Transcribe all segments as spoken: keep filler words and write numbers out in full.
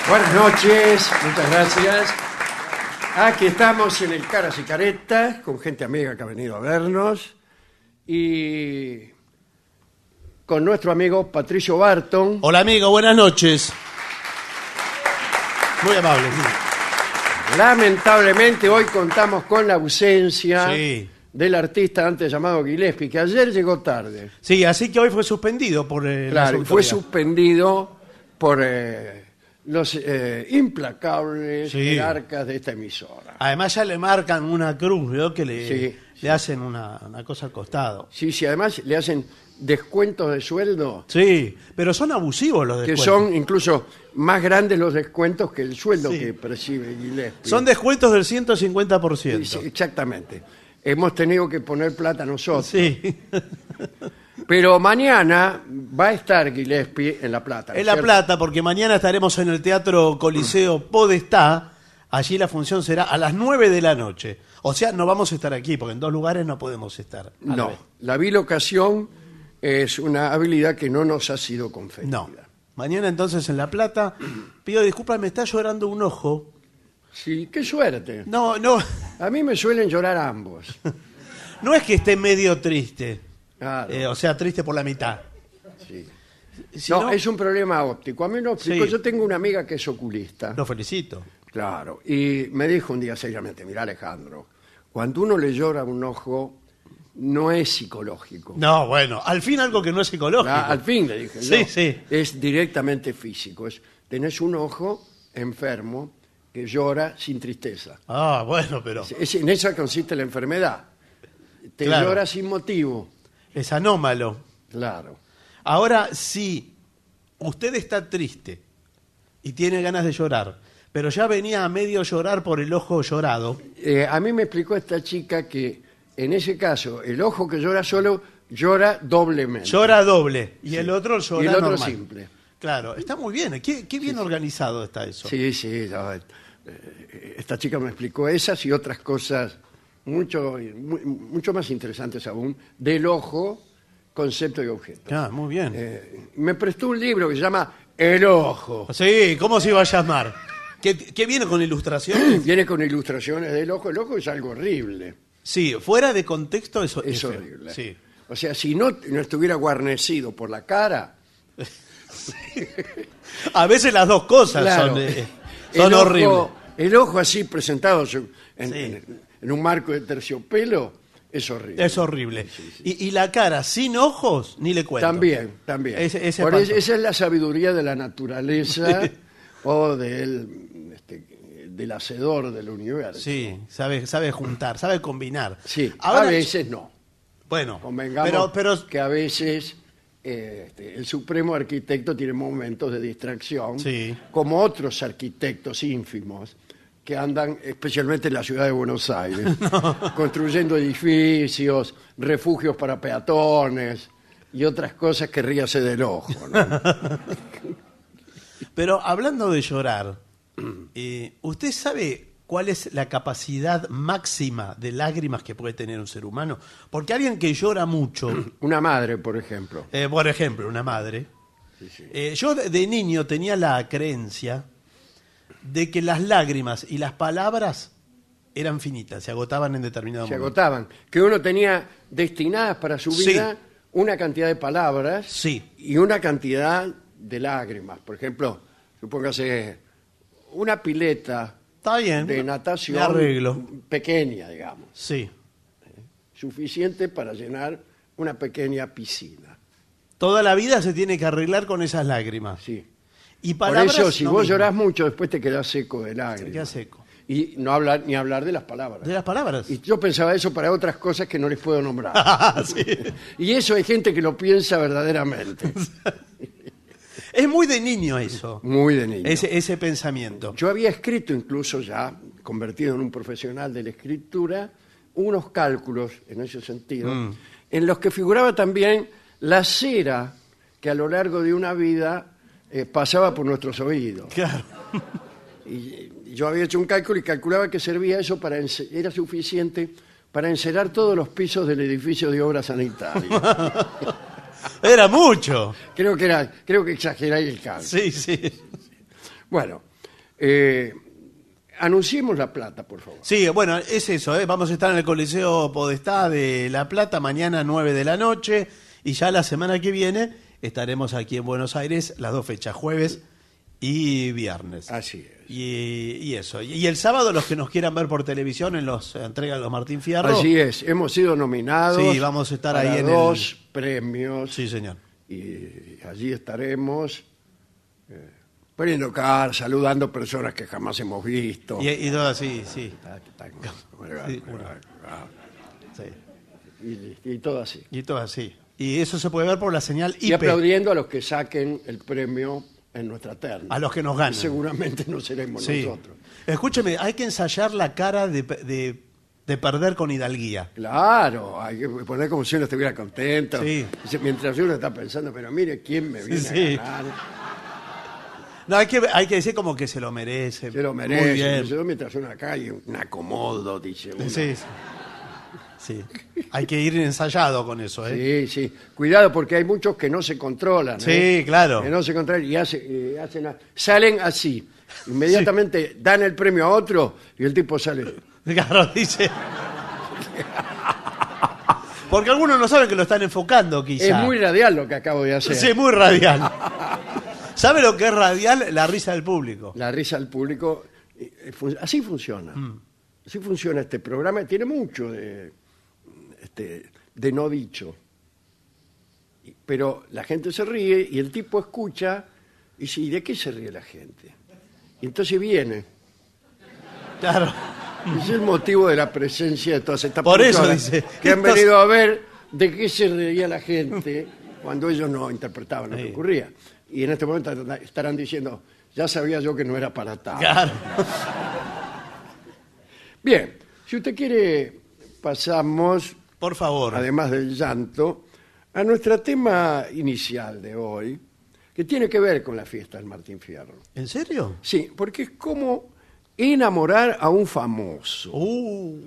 Buenas noches, muchas gracias. Aquí estamos en el Caras y Caretas, con gente amiga que ha venido a vernos, y con nuestro amigo Patricio Barton. Hola amigo, buenas noches. Muy amable. Lamentablemente hoy contamos con la ausencia Sí. del artista antes llamado Gillespie, que ayer llegó tarde. Sí, así que hoy fue suspendido por eh, las Claro, y fue autoridades. suspendido por eh, los eh, implacables Sí. jerarcas de esta emisora. Además ya le marcan una cruz, ¿no? Que le, Sí, le sí. hacen una, una cosa al costado. Sí, sí, además le hacen descuentos de sueldo Sí, pero son abusivos los que descuentos. son incluso más grandes los descuentos que el sueldo Sí. que percibe Gillespie. Son descuentos del ciento cincuenta por Sí, ciento. sí, exactamente. Hemos tenido que poner plata nosotros. Sí. Pero mañana va a estar Gillespie en La Plata. ¿no En es La cierto? Plata, porque mañana estaremos en el Teatro Coliseo Podestá. Allí la función será a las nueve de la noche. O sea, no vamos a estar aquí, porque en dos lugares no podemos estar. a la No, vez. la bilocación es una habilidad que no nos ha sido conferida. No. Mañana entonces en La Plata. Pido disculpas, me está llorando un ojo. Sí, qué suerte. No, no, A mí me suelen llorar ambos. no es que esté medio triste. Claro, Eh, o sea, triste por la mitad. sí. Sino- No, es un problema óptico. A mí no explico. Sí. Yo tengo una amiga que es oculista. Lo felicito. Claro. Y me dijo un día seriamente, mira Alejandro, cuando uno le llora un ojo, no es psicológico. No, bueno, al fin algo que no es psicológico. Ah, al fin le dije, Sí, no, sí. es directamente físico. Es, tenés un ojo enfermo que llora sin tristeza. Ah, bueno, pero Es- en esa consiste la enfermedad. Te Claro. llora sin motivo. es anómalo. Claro. Ahora, si usted está triste y tiene ganas de llorar, pero ya venía a medio llorar por el ojo llorado, Eh, a mí me explicó esta chica que en ese caso el ojo que llora solo llora doblemente. llora doble y el otro llora y el otro normal. simple. Claro, está muy bien. Qué, qué bien organizado está eso. Sí, sí. no, eh, esta chica me explicó esas y otras cosas mucho, mu- mucho más interesantes aún del ojo, concepto y objeto. Ah, muy bien. Eh, me prestó un libro que se llama El Ojo. Sí, ¿cómo se iba a llamar? ¿Qué, qué viene con ilustraciones? Viene con ilustraciones del ojo. El ojo es algo horrible. Sí, fuera de contexto eso Es feo. horrible. Sí. O sea, si no, no estuviera guarnecido por la cara, A veces las dos cosas claro, son, eh, son el ojo- horribles. El ojo así presentado en, en- Sí. en- en un marco de terciopelo es horrible. Es horrible. Y, y la cara sin ojos, ni le cuento. También, también. Ese- ese Por espanto. es- esa es la sabiduría de la naturaleza o del, este, del hacedor del universo. Sí, sabe, sabe juntar, sabe combinar. Sí, Ahora, a veces no. Bueno, Convengamos pero, pero que a veces eh, este, el supremo arquitecto tiene momentos de distracción, Sí. como otros arquitectos ínfimos que andan especialmente en la ciudad de Buenos Aires, construyendo edificios, refugios para peatones y otras cosas que ríase del ojo, ¿no? Pero hablando de llorar, eh, ¿usted sabe cuál es la capacidad máxima de lágrimas que puede tener un ser humano? Porque alguien que llora mucho, Una madre, por ejemplo. eh, por ejemplo, una madre, eh, yo de, de niño tenía la creencia de que las lágrimas y las palabras eran finitas, se agotaban en determinado Se momento. agotaban. Que uno tenía destinadas para su Sí. vida una cantidad de palabras Sí. y una cantidad de lágrimas. Por ejemplo, supóngase una pileta Está bien, de me natación arreglo. pequeña, digamos, Sí. suficiente para llenar una pequeña piscina. Toda la vida se tiene que arreglar con esas lágrimas. Sí. Y Por palabras, eso, si lo vos mismo. llorás mucho, después te quedás seco de Se lágrimas. queda seco. Y no hablar ni hablar de las palabras. De las palabras. Y yo pensaba eso para otras cosas que no les puedo nombrar. Sí. Y eso hay gente que lo piensa verdaderamente. Es muy de niño eso, Muy de niño. ese, ese pensamiento. Yo había escrito incluso ya, convertido en un profesional de la escritura, unos cálculos en ese sentido, Mm. en los que figuraba también la cera que a lo largo de una vida eh, pasaba por nuestros oídos. Claro. Y y yo había hecho un cálculo y calculaba que servía eso para ence- era suficiente para encerar todos los pisos del edificio de obra sanitaria. Era mucho. creo que era, creo que exageráis el cálculo. Sí, sí. Bueno, Eh, anunciemos La Plata, por favor. Sí, bueno, es eso, ¿eh? Vamos a estar en el Coliseo Podestá de La Plata mañana nueve de la noche y ya la semana que viene estaremos aquí en Buenos Aires las dos fechas, jueves y viernes. Así es. Y, y eso. Y el sábado los que nos quieran ver por televisión en los entrega de los Martín Fierro. Así es, hemos sido nominados. Sí, vamos a estar para ahí en dos el... premios. Sí, señor. Y allí estaremos eh, poniendo cara, saludando personas que jamás hemos visto. Y, y todo así, sí. Sí, sí. Y, y todo así. Y todo así. Y eso se puede ver por la señal I P. Y aplaudiendo a los que saquen el premio en nuestra terna. A los que nos ganan. Seguramente no seremos Sí. nosotros. Escúcheme, hay que ensayar la cara de, de, de perder con hidalguía. Claro, hay que poner como si uno estuviera contento. Sí. Dice, mientras uno está pensando, pero mire quién me viene Sí. a ganar. No, hay que, hay que decir como que se lo merece. Se lo Muy merece. bien. Dice, mientras uno acá hay un acomodo, dice uno. Sí, sí. Sí. Hay que ir ensayado con eso, ¿eh? Sí, sí. Cuidado porque hay muchos que no se controlan. Sí, ¿eh? claro. Que no se controlan y hace- eh, hacen, a- salen así. Inmediatamente dan el premio a otro y el tipo sale. Claro, dice. Porque algunos no saben que lo están enfocando, quizá. Es muy radial lo que acabo de hacer. Sí, muy radial. ¿Sabe lo que es radial? La risa del público. La risa del público. eh, eh, fun- Así funciona. Mm. Así funciona este programa. Tiene mucho de, este, de no dicho. Y- Pero la gente se ríe y el tipo escucha y dice, ¿y de qué se ríe la gente? Y entonces viene. Claro. Ese es el motivo de la presencia de todas estas Por eso personas dice, que han estos- venido a ver de qué se reía la gente cuando ellos no interpretaban lo que Sí. ocurría. Y en este momento estarán diciendo, ya sabía yo que no era para tanto. Claro. Bien, si usted quiere, pasamos, Por favor. además del llanto, a nuestro tema inicial de hoy, que tiene que ver con la fiesta del Martín Fierro. ¿En serio? Sí, porque es como enamorar a un famoso. Uh.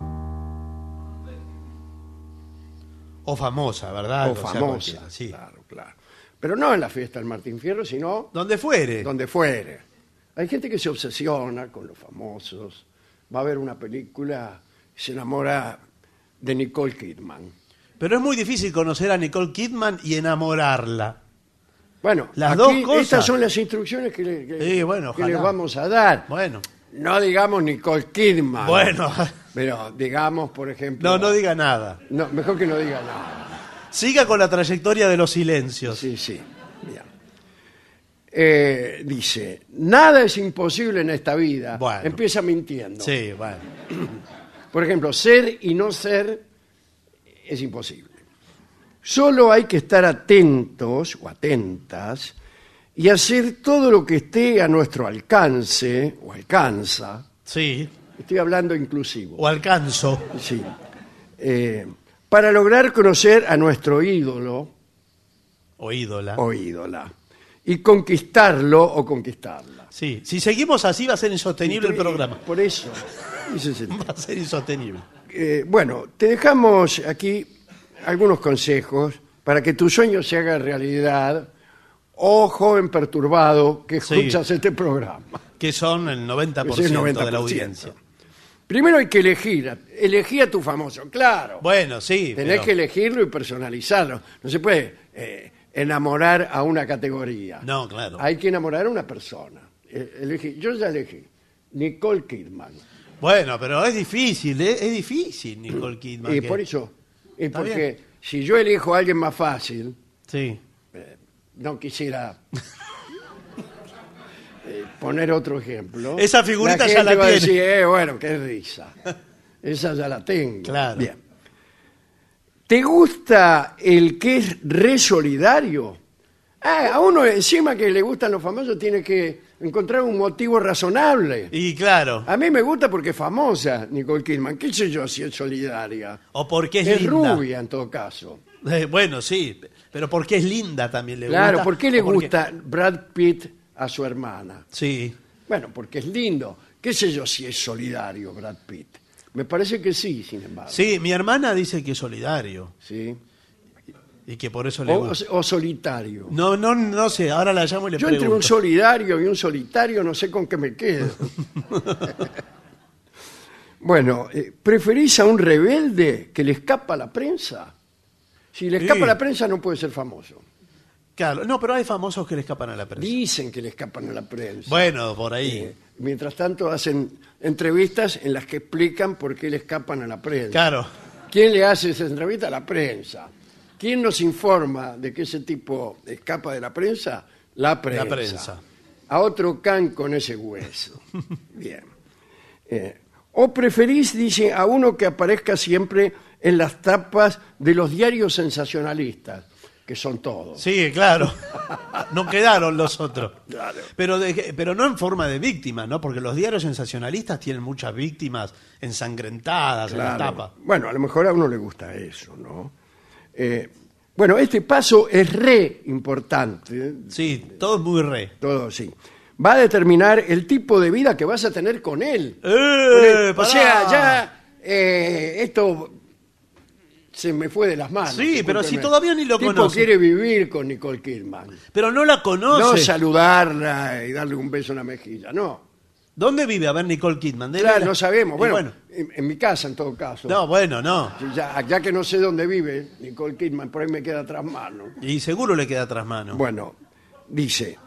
O famosa, ¿verdad? o sea, famosa, cualquiera, sí. claro, claro. Pero no en la fiesta del Martín Fierro, sino Donde fuere. donde fuere. Hay gente que se obsesiona con los famosos, va a ver una película y se enamora de Nicole Kidman. Pero es muy difícil conocer a Nicole Kidman y enamorarla. Bueno, Las aquí dos cosas. estas son las instrucciones que, le- que- Sí, bueno, que ojalá. les vamos a dar. Bueno. No digamos Nicole Kidman. Bueno. Pero digamos, por ejemplo... No, no diga nada. No, mejor que no diga nada. Siga con la trayectoria de los silencios. Sí, sí. Bien. Eh, dice, nada es imposible en esta vida. Bueno. Empieza mintiendo. Sí, bueno. Por ejemplo, ser y no ser es imposible. Solo hay que estar atentos o atentas y hacer todo lo que esté a nuestro alcance o alcanza. Sí. Estoy hablando inclusivo. O alcanzo. Sí. Eh, para lograr conocer a nuestro ídolo O ídola. o ídola y conquistarlo o conquistarla. Sí. Si seguimos así va a ser insostenible el programa. Por eso. ese es el tema. Va a ser insostenible. Eh, bueno, te dejamos aquí algunos consejos para que tu sueño se haga realidad, o joven perturbado que Sí. escuchas este programa. Que son el noventa por Que es el ciento noventa de la por ciento. audiencia. Primero hay que elegir, elegí a tu famoso, claro. Bueno, sí. Tenés pero- que elegirlo y personalizarlo. No se puede eh, enamorar a una categoría. No, claro. Hay que enamorar a una persona. Eh, elegí- yo ya elegí. Nicole Kidman. Bueno, pero es difícil, ¿eh? Es difícil, Nicole Kidman. Y que- por eso, y Está porque bien. si yo elijo a alguien más fácil, Sí. no quisiera eh, poner otro ejemplo. Esa figurita la ya gente la va a tiene. decir, eh, bueno, qué risa. Esa ya la tengo. Claro. Bien. ¿Te gusta el que es re solidario? Ah, a uno encima que le gustan los famosos tiene que encontrar un motivo razonable. Y claro. A mí me gusta porque es famosa Nicole Kidman. ¿Qué sé yo si es solidaria? O porque es, Es linda. rubia en todo caso. Eh, bueno, sí. Pero porque es linda también le Claro, gusta. ¿por qué le o porque- gusta Brad Pitt a su hermana? Sí. Bueno, porque es lindo. ¿Qué sé yo si es solidario Brad Pitt? Me parece que sí, sin embargo. Sí, mi hermana dice que es solidario. ¿Sí? Y que por eso le O, gusta. o solitario. No, no, no sé, ahora la llamo y le Yo entre un pregunto. solidario y un solitario no sé con qué me quedo. Bueno, eh, ¿preferís a un rebelde que le escapa a la prensa? Si le escapa Sí. a la prensa no puede ser famoso. Claro, no, pero hay famosos que le escapan a la prensa. Dicen que le escapan a la prensa. Bueno, por ahí. Eh, mientras tanto hacen entrevistas en las que explican por qué le escapan a la prensa. Claro. ¿Quién le hace esa entrevista? La prensa. ¿Quién nos informa de que ese tipo escapa de la prensa? La prensa. La prensa. A otro can con ese hueso. Bien. Eh, ¿O preferís, dice, a uno que aparezca siempre en las tapas de los diarios sensacionalistas? Que son todos. Sí, claro. No quedaron los otros. Claro. Pero, de- pero no en forma de víctimas, ¿no? Porque los diarios sensacionalistas tienen muchas víctimas ensangrentadas en la Claro. tapa. Bueno, a lo mejor a uno le gusta eso, ¿no? Eh, bueno, este paso es re importante, Sí, todo es muy re. todo sí. Va a determinar el tipo de vida que vas a tener con él. ¡Eh, o pará! sea, ya eh, esto se me fue de las manos. Sí, pero si discúlpeme. todavía ni lo El tipo conoce. quiere vivir con Nicole Kidman. Pero no la No conoce. saludarla y darle un beso en la mejilla, no. ¿Dónde vive? A ver, Nicole Kidman. ¿De Claro, veras? no sabemos. Y Bueno, En, en mi casa en todo caso. No, bueno, no. Ya, ya que no sé dónde vive Nicole Kidman, por ahí me queda tras mano. Y seguro le queda tras mano. Bueno, dice,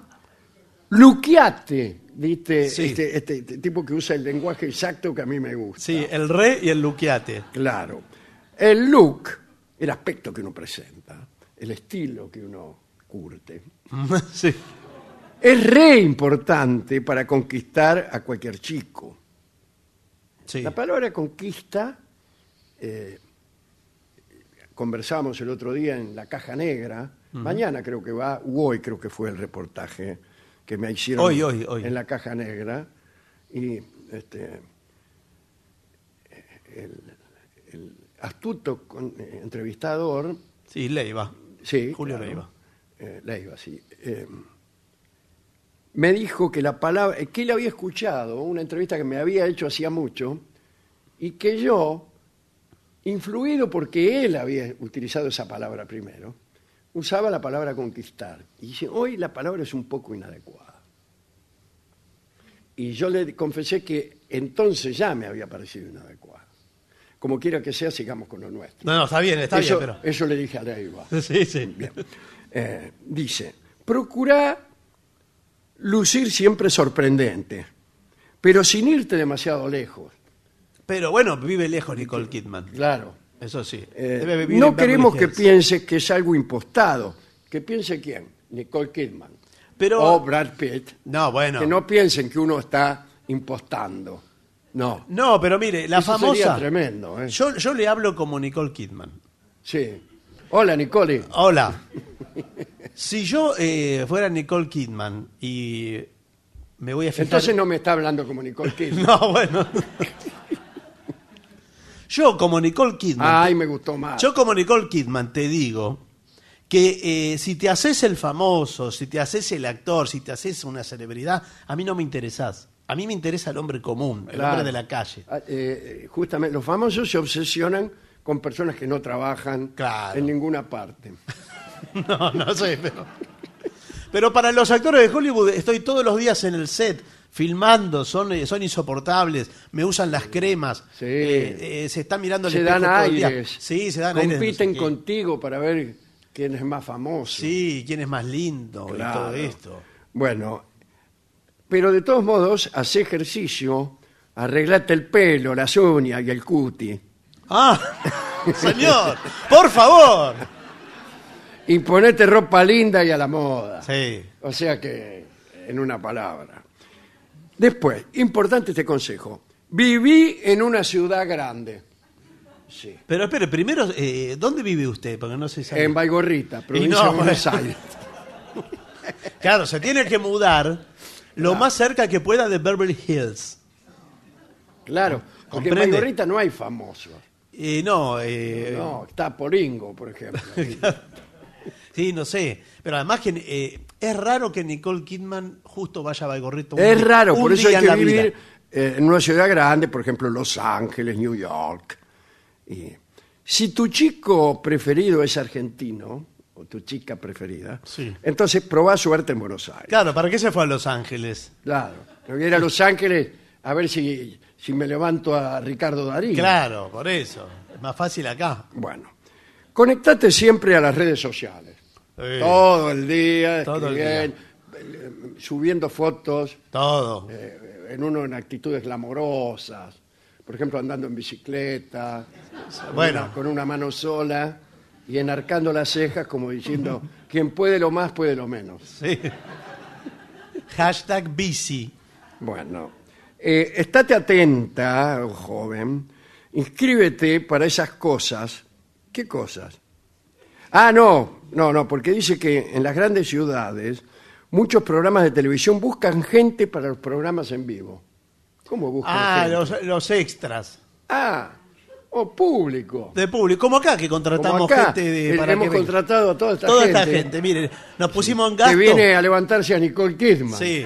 luqueate, ¿viste? Sí. Este, este- este tipo que usa el lenguaje exacto que a mí me gusta. Sí, el re y el luqueate. Claro. El look, el aspecto que uno presenta, el estilo que uno curte, Sí. es re importante para conquistar a cualquier chico. Sí. La palabra conquista, eh, conversamos el otro día en La Caja Negra, mañana creo que va, u hoy creo que fue el reportaje que me hicieron Hoy, hoy, hoy. en La Caja Negra, y este, el, el astuto con- eh, entrevistador, Sí, Leiva. sí, Julio claro, Leiva. eh, Leiva, sí, eh, me dijo que la palabra, eh, que él había escuchado una entrevista que me había hecho hacía mucho y que yo, influido porque él había utilizado esa palabra primero, usaba la palabra conquistar. Y dice, hoy la palabra es un poco inadecuada. Y yo le confesé que entonces ya me había parecido inadecuada. Como quiera que sea, sigamos con lo nuestro. No, no, está bien, está eso, bien, eso le dije a Leiva. pero... Sí, sí. Bien. Eh, dice, procura lucir siempre sorprendente, pero sin irte demasiado lejos. Pero bueno, vive lejos Nicole Kidman. Claro. Eso sí. Eh, Debe vivir no en Beverly queremos que Hills. pienses que es algo impostado. ¿Que piense quién? Nicole Kidman. Pero... O Brad Pitt. No, bueno. Que no piensen que uno está impostando. No. No, pero mire, la Eso sería famosa... tremendo. ¿eh? Yo, yo le hablo como Nicole Kidman. Sí. Hola, Nicole. Hola. Si yo eh, fuera Nicole Kidman y me voy a fijar... Entonces no me está hablando como Nicole Kidman. No, bueno. Yo como Nicole Kidman... Ay, me gustó más. Yo como Nicole Kidman te digo que eh, si te haces el famoso, si te haces el actor, si te haces una celebridad, a mí no me interesás. A mí me interesa el hombre común, el Claro. hombre de la calle. Ah, eh, justamente, los famosos se obsesionan con personas que no trabajan Claro. en ninguna parte. No, no sé, pero... Pero para los actores de Hollywood estoy todos los días en el set, filmando, son, eh, son insoportables, me usan las cremas, Sí. eh, eh, se están mirando al Se espejo dan todo el día. aires. Sí, se dan aires. de no sé Compiten qué. contigo para ver quién es más famoso. Sí, quién es más lindo y Claro. todo esto. Bueno, pero de todos modos, hace ejercicio, arreglate el pelo, las uñas y el cuti. Ah, señor, por favor. Y ponete ropa linda y a la moda. Sí. O sea que, en una palabra. Después, importante este consejo. Viví en una ciudad grande. Sí. Pero espere, primero, eh, ¿dónde vive usted? Porque no se sabe. En Baigorrita, provincia no, de Buenos bueno. Aires. Claro, se tiene que mudar lo más cerca que pueda de Beverly Hills. Claro, porque en ¿Comprende? Baigorrita no hay famosos. Eh, no, eh, No, está Poringo, por ejemplo. sí, no sé. Pero además que eh, es raro que Nicole Kidman justo vaya a Baigorrita. un Es día- raro, un por eso día hay en la que vida. vivir eh, en una ciudad grande, por ejemplo, Los Ángeles, New York. Y Si tu chico preferido es argentino, o tu chica preferida, Sí. entonces probá suerte en Buenos Aires. Claro, ¿para qué se fue a Los Ángeles? Claro. Me voy a ir a Los Ángeles a ver si, si me levanto a Ricardo Darín. Claro, por eso. Es más fácil acá. Bueno, conectate siempre a las redes sociales. Sí. Todo el día, Todo el escribiendo, eh, subiendo fotos, Todo. eh, en uno en actitudes glamorosas. Por ejemplo, andando en bicicleta, con Bueno. una- con una mano sola y enarcando las cejas como diciendo, quien puede lo más, puede lo menos. Sí. Hashtag bici. Bueno, eh, estate atenta, joven, inscríbete para esas cosas. ¿Qué cosas? Ah, no, no, no, porque dice que en las grandes ciudades muchos programas de televisión buscan gente para los programas en vivo. ¿Cómo buscan Ah, gente? los, los extras. Ah, o público. De público. Como acá que Como contratamos acá, gente de, eh, para hemos que venga. contratado a toda esta Toda gente, esta gente, miren, nos pusimos en que gasto. viene a levantarse a Nicole Kidman. Sí.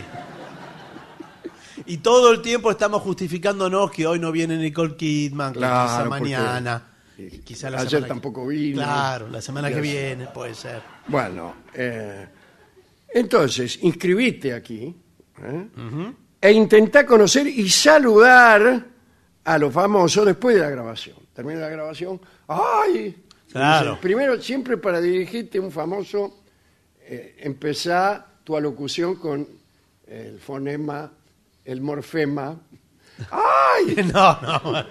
Y todo el tiempo estamos justificándonos que hoy no viene Nicole Kidman, que Claro, quizá porque- mañana. y- Quizá la ayer semana que- tampoco vino. Claro, la semana Y que así. viene puede ser. Bueno, eh, entonces, inscribite aquí ¿eh? e intentá conocer y saludar a los famosos después de la grabación. Termina la grabación, ¡ay! Claro. Entonces, primero, siempre para dirigirte a un famoso, eh, empezá tu alocución con el fonema, el morfema, ¡ay! No, no.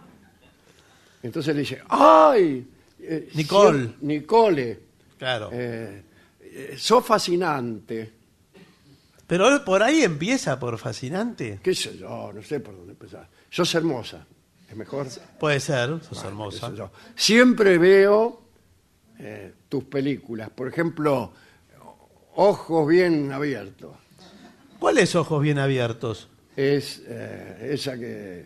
Entonces le dice, ¡ay! Eh, Nicole. sí, Nicole, Claro. eh, eh, sos fascinante. Pero por ahí empieza por fascinante. ¿Qué sé yo? No sé por dónde empezar. Sos hermosa. ¿Es mejor? Puede ser, sos Bueno, hermosa. qué sé yo. Siempre veo eh, tus películas. Por ejemplo, Ojos bien abiertos. ¿Cuáles ojos bien abiertos? Es eh, esa que,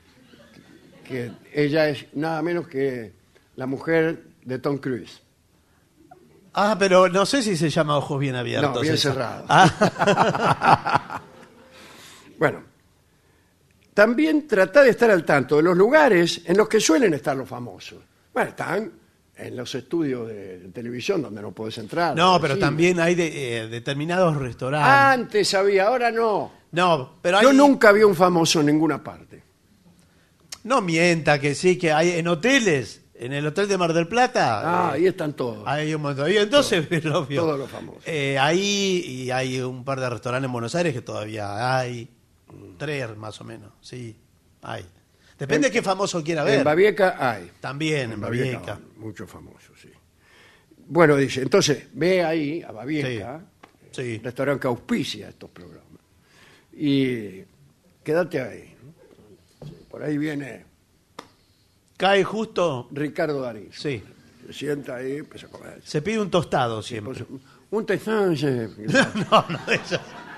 que ella es nada menos que la mujer de Tom Cruise. Ah, pero no sé si se llama ojos bien abiertos. No, bien esa. cerrados. Ah, Bueno, también trata de estar al tanto de los lugares en los que suelen estar los famosos. Bueno, están en los estudios de, de televisión donde no puedes entrar. no, de pero cine. también hay de- eh, determinados restaurantes. Antes había, ahora no. No, pero hay... Yo nunca vi un famoso en ninguna parte. No mienta que sí, que hay en hoteles. En el hotel de Mar del Plata. Ah, eh, ahí están todos. hay un montón. Y entonces, lo vio. todos los famosos. Eh, ahí y hay un par de restaurantes en Buenos Aires que todavía hay. Tres más o menos, sí, hay. Depende de qué famoso quiera ver. En Babieca hay. También en Babieca. Muchos famosos, sí. Bueno, dice, entonces, ve ahí a Babieca, Sí. restaurante que auspicia estos programas. Y quédate ahí. ¿no? Sí, por ahí viene Cae justo, Ricardo Darín. sí. Se sienta ahí, empieza a comer. Se pide un tostado siempre. Pues, un tostado, No, no, eso.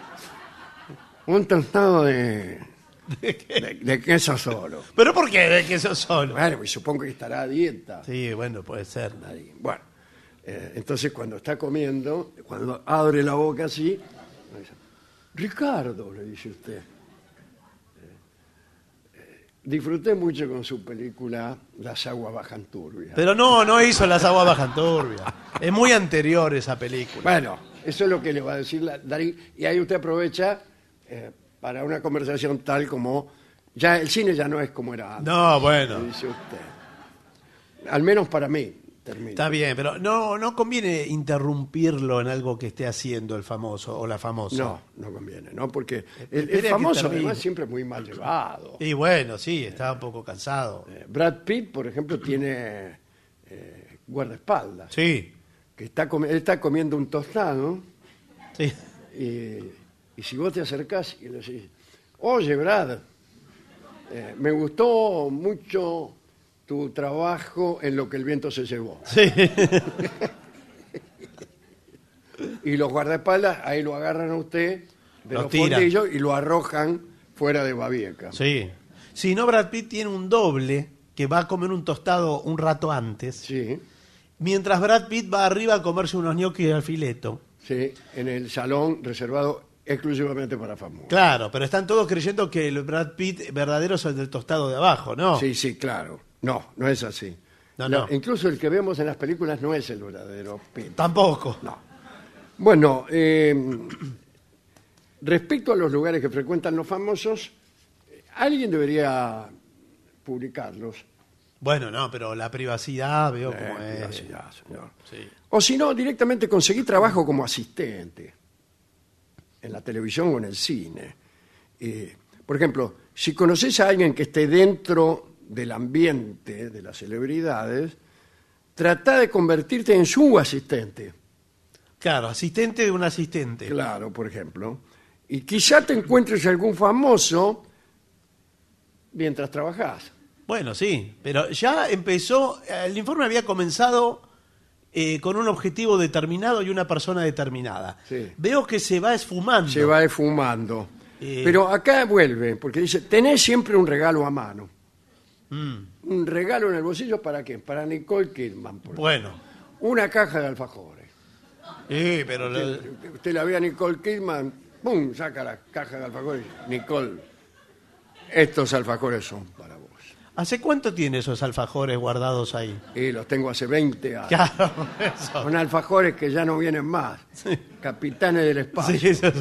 un tostado de, de, de queso solo. ¿Pero por qué de queso solo? Bueno, pues supongo que estará a dieta. Sí, bueno, puede ser. Darín. Bueno, eh, entonces cuando está comiendo, cuando abre la boca así, dice, Ricardo, le dice usted. Eh, eh, disfruté mucho con su película Las aguas bajan turbias. Pero no, no hizo Las aguas bajan turbias. Es muy anterior esa película. Bueno, eso es lo que le va a decir la- Darín. Y ahí usted aprovecha eh, para una conversación tal como... Ya el cine ya no es como era antes, No, bueno. dice usted. Al menos para mí, termina. Está bien, pero no, no conviene interrumpirlo en algo que esté haciendo el famoso o la famosa. No, no conviene, ¿no? Porque el, Espere el que famoso termine. además siempre es muy mal llevado. Y bueno, sí, estaba un poco cansado. Eh, Brad Pitt, por ejemplo, tiene eh, guardaespaldas. Sí, Que está, comi- él está comiendo un tostado sí. y, y si vos te acercás y le decís, oye, Brad, eh, me gustó mucho tu trabajo en Lo que el viento se llevó. Sí. Y los guardaespaldas ahí lo agarran a usted de Lo los tiran. fondillos y lo arrojan fuera de Babieca. Sí. Si no, Brad Pitt tiene un doble que va a comer un tostado un rato antes, Sí, mientras Brad Pitt va arriba a comerse unos ñoquis al fileto. sí, en el salón reservado exclusivamente para famosos. Claro, pero están todos creyendo que el Brad Pitt verdadero es el del tostado de abajo, ¿no? Sí, sí, claro. No, no es así. No, La- no. Incluso el que vemos en las películas no es el verdadero Pitt. Tampoco. No. Bueno, eh, respecto a los lugares que frecuentan los famosos, alguien debería publicarlos. Bueno, no, pero la privacidad veo Eh, como es. privacidad, señor. Sí. O si no, directamente conseguir trabajo como asistente en la televisión o en el cine. Eh, por ejemplo, si conoces a alguien que esté dentro del ambiente de las celebridades, trata de convertirte en su asistente. Claro, asistente de un asistente. Claro, por ejemplo. Y quizá te encuentres algún famoso mientras trabajás. Bueno, sí, pero ya empezó, el informe había comenzado eh, con un objetivo determinado y una persona determinada. Sí. Veo que se va esfumando. Se va esfumando. Eh. Pero acá vuelve, porque dice, tenés siempre un regalo a mano. Mm, ¿Un regalo en el bolsillo para qué? Para Nicole Kidman. por bueno, Una caja de alfajores. sí, pero lo- Usted, usted la ve a Nicole Kidman, ¡pum!, saca la caja de alfajores. Nicole, estos alfajores son para vos. ¿hace cuánto tiene esos alfajores guardados ahí? Y los tengo hace veinte años. Claro, eso. Son alfajores que ya no vienen más. Capitanes del espacio. Sí, eso,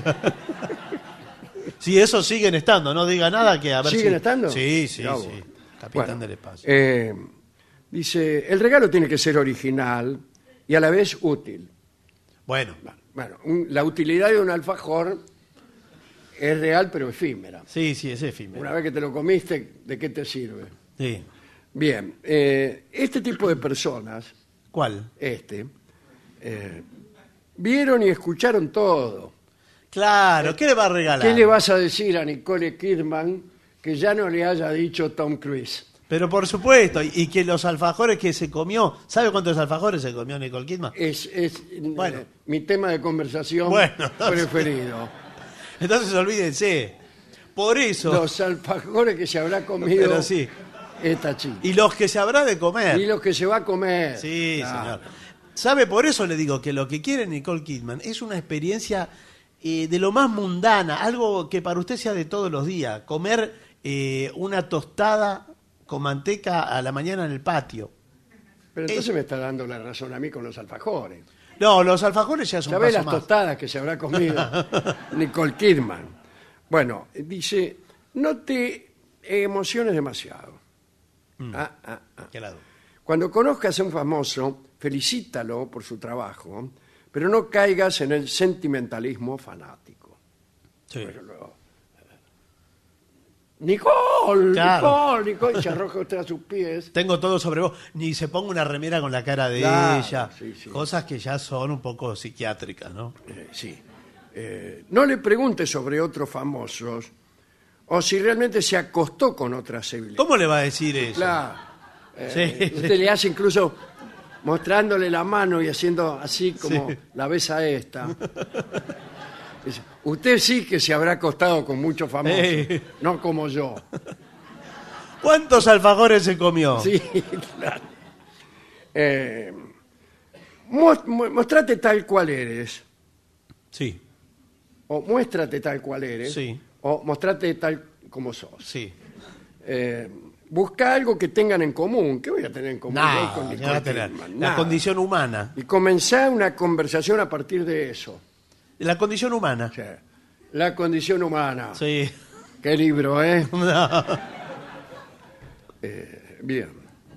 sí, esos siguen estando, no diga nada que a ver ¿Siguen si- estando? Sí, sí, Mirá sí. vos. Capitán Bueno, del espacio. eh, dice, el regalo tiene que ser original y a la vez útil. Bueno, Bueno, un- la utilidad de un alfajor es real pero efímera. sí, sí, es efímero. Una vez que te lo comiste, ¿de qué te sirve? Sí. Bien, eh, este tipo de personas, ¿Cuál? este, eh, vieron y escucharon todo. Claro, ¿qué le va a regalar? ¿Qué le vas a decir a Nicole Kidman que ya no le haya dicho Tom Cruise? Pero por supuesto, y, y que los alfajores que se comió, ¿sabe cuántos alfajores se comió Nicole Kidman? Es, es eh, Bueno. mi tema de conversación Bueno, entonces- preferido. Entonces olvídense. Por eso, Los alfajores que se habrá comido pero sí, esta chica. y los que se habrá de Y comer. los que se va a comer. Sí, Claro. señor. ¿Sabe? Por eso le digo que lo que quiere Nicole Kidman es una experiencia eh, de lo más mundana, algo que para usted sea de todos los días. Comer eh, una tostada con manteca a la mañana en el patio. Pero entonces me está dando la razón a mí con los alfajores. No, los alfajores ya son un ¿Sabés paso las más. tostadas que se habrá comido Nicole Kidman? Bueno, dice, no te emociones demasiado. Ah, ah, ah. ¿Qué lado? Cuando conozcas a un famoso, felicítalo por su trabajo, pero no caigas en el sentimentalismo fanático. Sí. Pero luego, eh, Nicole, Claro. Nicole, Nicole, y se arroja usted a sus pies. Tengo todo sobre vos. Ni se ponga una remera con la cara de Claro, ella. sí, sí. Cosas que ya son un poco psiquiátricas, ¿no? Eh, sí. Eh, no le pregunte sobre otros famosos o si realmente se acostó con otras celebridades. ¿Cómo le va a decir eso? Claro. Eh, Sí, usted sí. le hace incluso mostrándole la mano y haciendo así como Sí. la besa esta. Dice, usted sí que se habrá acostado con muchos famosos, Sí. no como yo. ¿Cuántos alfajores se comió? Sí, claro. Eh, mos- mu- mostrate tal cual eres, Sí, o muéstrate tal cual eres, Sí. o mostrate tal como sos. sí. Eh, busca algo que tengan en común. ¿Qué voy a tener en común yo Nada, con ya Nicole va a tener. Kidman? La Nada. condición humana. Y comenzar una conversación a partir de eso. La condición humana. O sea, la condición humana. Sí. Qué libro, ¿eh? No. Eh, Bien.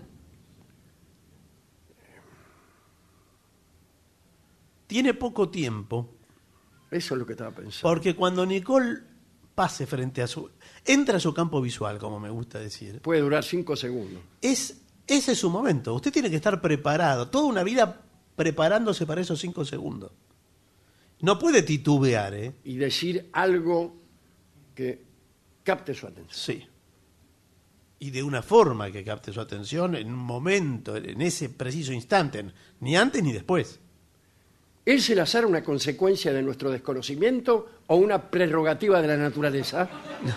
Tiene poco tiempo, Eso es lo que estaba pensando. porque cuando Nicole pase frente a su... entra a su campo visual, como me gusta decir, Puede durar cinco segundos. es, ese es su momento. Usted tiene que estar preparado, toda una vida preparándose para esos cinco segundos. No puede titubear, ¿eh? Y decir algo que capte su atención. Sí. Y de una forma que capte su atención en un momento, en ese preciso instante, ni antes ni después. ¿Es el azar una consecuencia de nuestro desconocimiento o una prerrogativa de la naturaleza?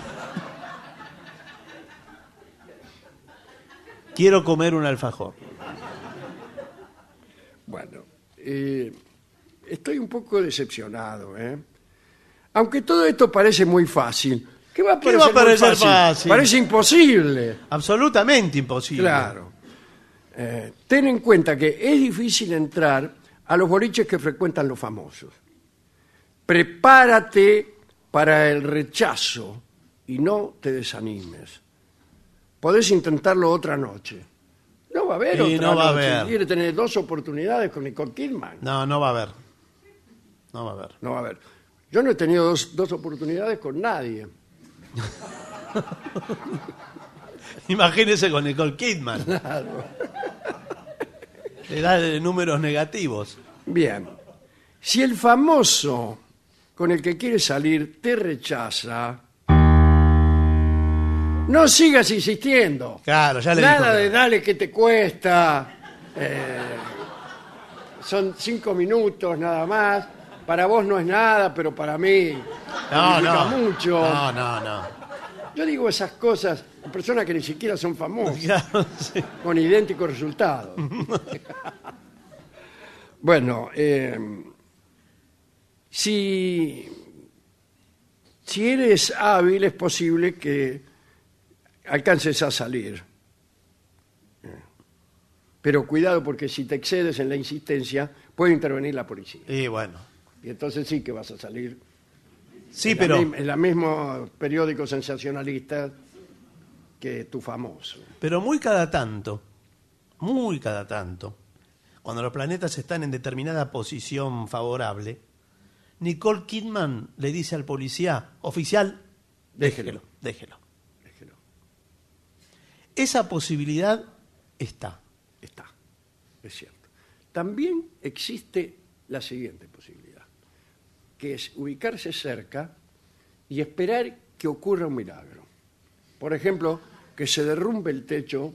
Quiero comer un alfajor. Bueno, eh, estoy un poco decepcionado, ¿eh? Aunque todo esto parece muy fácil. ¿Qué va a ¿Qué parecer, va a muy parecer fácil? Parece imposible. Absolutamente imposible. Claro. Eh, ten en cuenta que es difícil entrar a los boliches que frecuentan los famosos. Prepárate para el rechazo y no te desanimes. Podés intentarlo otra noche. No va a haber Sí, otra no va a noche. haber. Quiere tener dos oportunidades con Nicole Kidman. No, no va a haber. No va a haber. No va a haber. Yo no he tenido dos, dos oportunidades con nadie. Imagínese con Nicole Kidman. Claro. Le da de números negativos. Bien. Si el famoso con el que quieres salir te rechaza, no sigas insistiendo. Claro, ya le Nada dijo que de no. dale que te cuesta. eh, son cinco minutos nada más. Para vos no es nada, pero para mí No, significa no. mucho. No, no, no. Yo digo esas cosas a personas que ni siquiera son famosas, Claro, sí. con idénticos resultados. Bueno, eh, si, si eres hábil es posible que alcances a salir. Pero cuidado porque si te excedes en la insistencia puede intervenir la policía. Y bueno. Y entonces sí que vas a salir Sí, en pero... la, mi- en la mismo periódico sensacionalista que tu famoso. Pero muy cada tanto, muy cada tanto, cuando los planetas están en determinada posición favorable, Nicole Kidman le dice al policía, oficial, Déjelo. déjelo. Déjelo. Esa posibilidad está. Está, es cierto. También existe la siguiente posibilidad, que es ubicarse cerca y esperar que ocurra un milagro. Por ejemplo, que se derrumbe el techo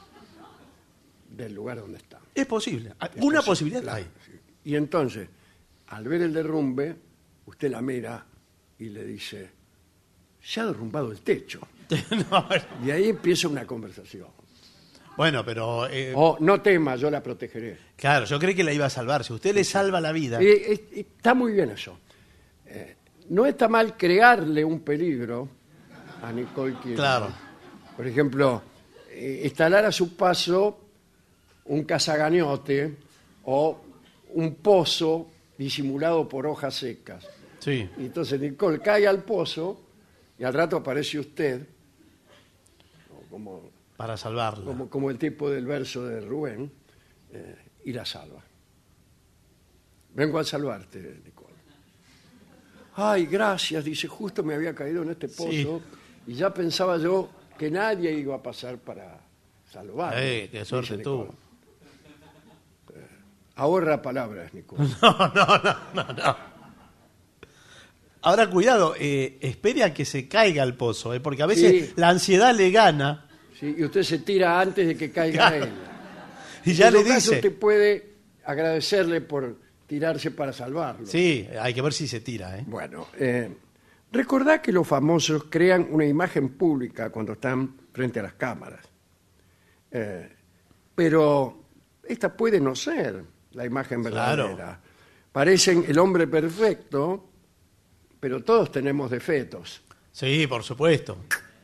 del lugar donde está. Es posible. Es Una posible, posibilidad claro, hay. sí. Y entonces, al ver el derrumbe, usted la mira y le dice, se ha derrumbado el techo. No, Y ahí empieza una conversación. bueno, pero... eh, O no temas, yo la protegeré. claro, yo creí que la iba a salvar. Si usted le salva la vida... Eh, eh, está muy bien eso. Eh, no está mal crearle un peligro a Nicole Kidman. Claro. Por ejemplo, eh, instalar a su paso un cazagañote o un pozo disimulado por hojas secas. Sí. Y entonces Nicole cae al pozo y al rato aparece usted, o como, Para salvarla. como, como el tipo del verso de Rubén, eh, y la salva. Vengo a salvarte, Nicole. Ay, gracias, dice, justo me había caído en este pozo Sí. y ya pensaba yo que nadie iba a pasar para salvarme. Eh, qué dice suerte Nicole. tuvo. Eh, ahorra palabras, Nicole. No, no, no, no, no. Ahora, cuidado, eh, espere a que se caiga al pozo, eh, porque a veces Sí. la ansiedad le gana Sí, y usted se tira antes de que caiga Claro. él. y ya En le todo caso, dice... usted puede agradecerle por tirarse para salvarlo. Sí, hay que ver si se tira, ¿eh? Bueno, eh, recordá que los famosos crean una imagen pública cuando están frente a las cámaras. Eh, pero esta puede no ser la imagen verdadera. Claro. Parecen el hombre perfecto, pero todos tenemos defectos. Sí, por supuesto.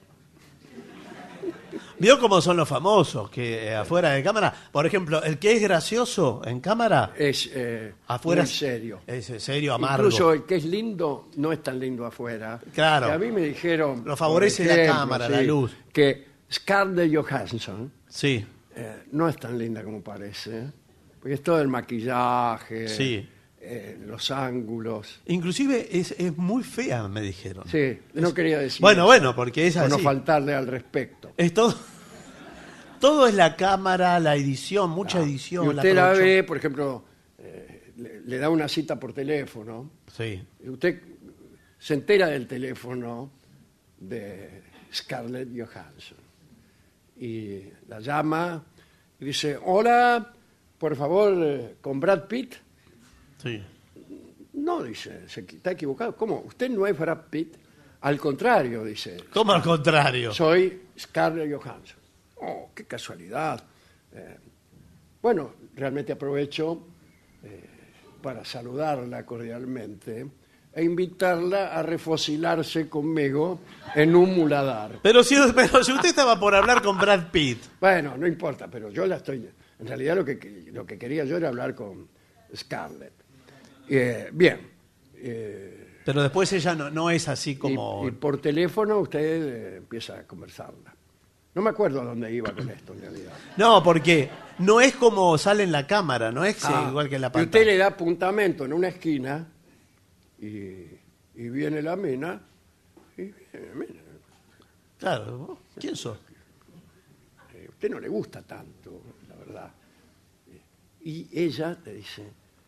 ¿Vio cómo son los famosos? Que eh, afuera de cámara, por ejemplo, el que es gracioso en cámara, Es eh, afuera muy serio. es serio, amargo. Incluso el que es lindo no es tan lindo afuera. Claro. Que a mí me dijeron... Lo favorece por la cámara, la luz. Que Scarlett Johansson Sí, eh, no es tan linda como parece. Porque es todo el maquillaje, Sí. eh, los ángulos. inclusive es, es muy fea, me dijeron. Sí, no quería decir Bueno, eso, bueno, porque es por no así. faltarle al respecto. Es todo, todo es la cámara, la edición, mucha edición. Y usted la producción. ve, por ejemplo, eh, le, le da una cita por teléfono. Sí, Y usted se entera del teléfono de Scarlett Johansson y la llama y dice, hola, por favor, eh, con Brad Pitt. sí. No, dice, se está equivocado. ¿Cómo? Usted no es Brad Pitt. Al contrario, dice, ¿Cómo al contrario? soy Scarlett Johansson. Oh, qué casualidad. Eh, bueno, realmente aprovecho eh, para saludarla cordialmente, e invitarla a refocilarse conmigo en un muladar. Pero si, pero si usted estaba por hablar con Brad Pitt. Bueno, no importa, pero yo la estoy... En realidad lo que, lo que quería yo era hablar con Scarlett. Eh, bien. Eh, Pero después ella no, no es así como... y, y por teléfono usted eh, empieza a conversarla. No me acuerdo a dónde iba con esto, en realidad. No, porque no es como sale en la cámara, no es Ah, igual que en la y pantalla. usted le da apuntamento en una esquina y, y viene la mina y viene la mina. Claro, ¿vos? ¿Quién sos? Eh, a usted no le gusta tanto, la verdad. Y ella le dice,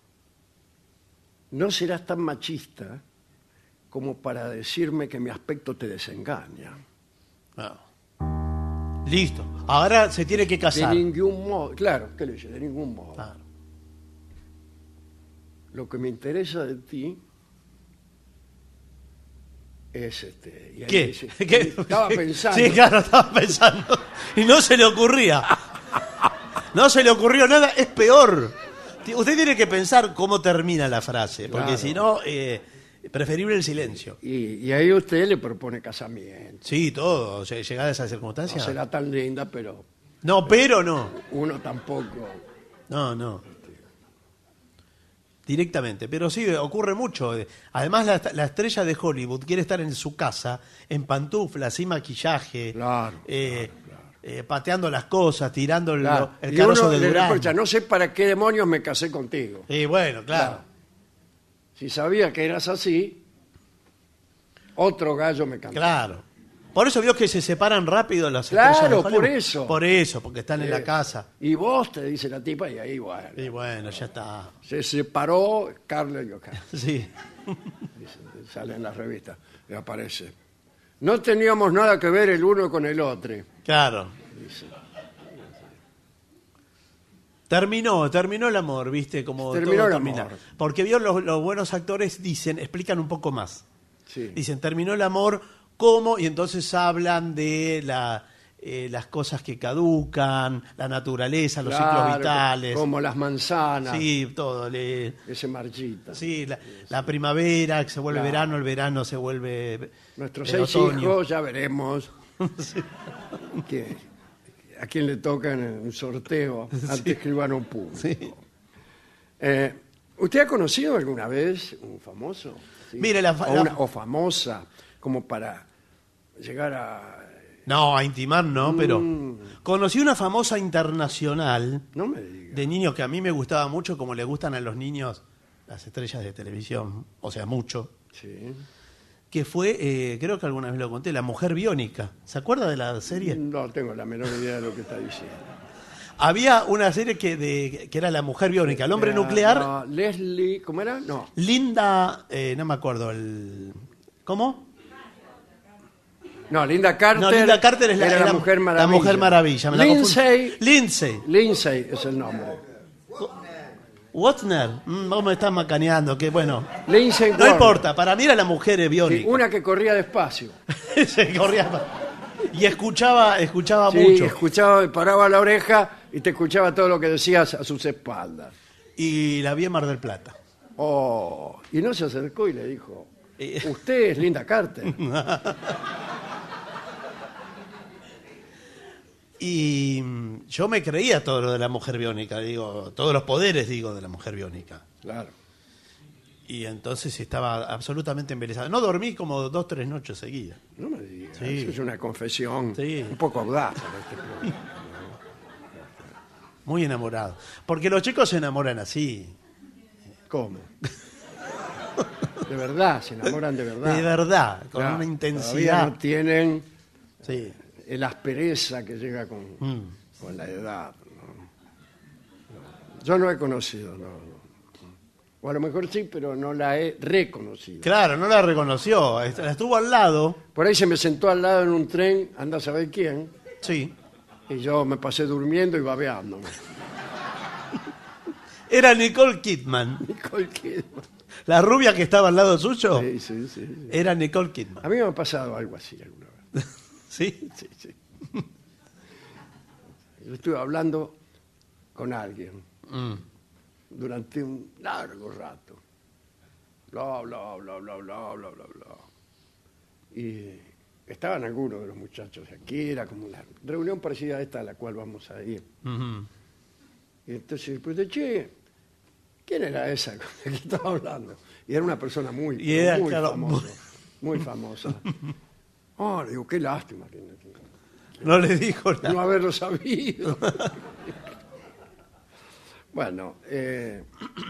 no serás tan machista como para decirme que mi aspecto te desengaña. Ah. Listo. Ahora se tiene que De casar. ningún modo, claro, ¿qué le dice? De ningún modo. Claro. Lo que me interesa de ti es este. Y ahí ¿Qué? dice, ¿Qué? Estaba pensando. Sí, claro, estaba pensando. Y no se le ocurría. No se le ocurrió nada, es peor. Usted tiene que pensar cómo termina la frase, porque Claro. si no, eh, preferible el silencio. Y, y ahí usted le propone casamiento. Sí, todo. O sea, llegada a esa No circunstancia. será tan linda, pero No, pero no. uno tampoco. No, no. Directamente. Pero sí, ocurre mucho. Además, la, la estrella de Hollywood quiere estar en su casa, en pantuflas, sin maquillaje, Claro, eh, eh, pateando las cosas, tirando el, Claro. el Y carozo uno de le Durán. reprocha, no sé para qué demonios me casé contigo. Y bueno, claro. Claro. Si sabía que eras así, otro gallo me cantó. Claro. Por eso vio que se separan rápido las Claro, estrellas de Hollywood. por eso. Por eso, porque están en Eh, la casa. Y vos, te dice la tipa, y ahí, bueno, Y bueno, ya está. se separó Scarlett Johansson. Sí. Dice, sale en las revistas y aparece. No teníamos nada que ver el uno con el otro. Claro. Dice. Terminó, terminó el amor, ¿viste? Como Terminó todo el termina. amor. Porque vio los, los buenos actores dicen, explican un poco más. Sí. Dicen, terminó el amor, ¿cómo? Y entonces hablan de la, eh, las cosas que caducan, la naturaleza, los Claro, ciclos vitales. Como las manzanas, Sí, todo. Le, que se marchitan. sí, la, la primavera que se vuelve Claro. verano, el verano se vuelve Nuestros eh, seis otoño. hijos, ya veremos que, a quién le tocan en un sorteo antes que iban a un público. Sí. Eh, ¿Usted ha conocido alguna vez un famoso? ¿Sí? Mire, la fa- o, la- una- o famosa, como para llegar a... No, a intimar no, pero Mm. conocí una famosa internacional No me diga. de niños que a mí me gustaba mucho, como le gustan a los niños las estrellas de televisión, o sea, mucho, Sí. que fue, eh, creo que alguna vez lo conté, La Mujer Biónica. ¿Se acuerda de la serie? No tengo la menor idea de lo que está diciendo. Había una serie que, de, que era La Mujer Biónica, el hombre Era, nuclear, no, Leslie, ¿cómo era? No. Linda, eh, no me acuerdo, el... ¿Cómo? No, Linda Carter. No, Linda Carter es la, era era la Mujer Maravilla. La Mujer Maravilla. me la Lindsay, confundí. Lindsay. Lindsay es el nombre. Watner. Mm, vos me estás macaneando, que bueno. Lindsay No Ward. importa, para mí era la mujer Sí, biónica. una que corría despacio. Se corría pa- y escuchaba, escuchaba Sí, mucho. escuchaba, paraba la oreja y te escuchaba todo lo que decías a sus espaldas. Y la vi en Mar del Plata. Oh, y no se acercó y le dijo, Eh. usted es Linda Carter. Y mm, yo me creía todo lo de la mujer biónica, digo, todos los poderes, digo, de la mujer biónica. Claro. Y entonces estaba absolutamente embelesado. No dormí como dos, tres noches seguidas. No me digas, Sí. eso es una confesión Sí. un poco audaz para este programa. Muy enamorado. Porque los chicos se enamoran así. ¿Cómo? De verdad, se enamoran de verdad. De verdad, con Claro, una Todavía intensidad. no tienen Sí. el aspereza que llega con, Mm. con la edad. ¿no? No. Yo no he conocido, no, no. O a lo mejor sí, pero no la he reconocido. Claro, no la reconoció. est- La estuvo al lado. Por ahí se me sentó al lado en un tren, anda a saber quién, Sí. y yo me pasé durmiendo y babeando. Era Nicole Kidman. Nicole Kidman. La rubia que estaba al lado suyo Sí, sí, sí, sí. era Nicole Kidman. A mí me ha pasado algo así alguna vez. ¿Sí? Sí, sí. Yo estuve hablando con alguien Mm. durante un largo rato. bla, bla, bla, bla, bla, bla, bla, bla. Y estaban algunos de los muchachos aquí, era como una reunión parecida a esta a la cual vamos a ir. Ujú. Y entonces, pues, de che, ¿quién era esa con la que estaba hablando? Y era una persona muy, Y era, muy claro, famosa, muy famosa. Oh, le digo, qué lástima que, que No le dijo nada. no haberlo sabido. Bueno, eh,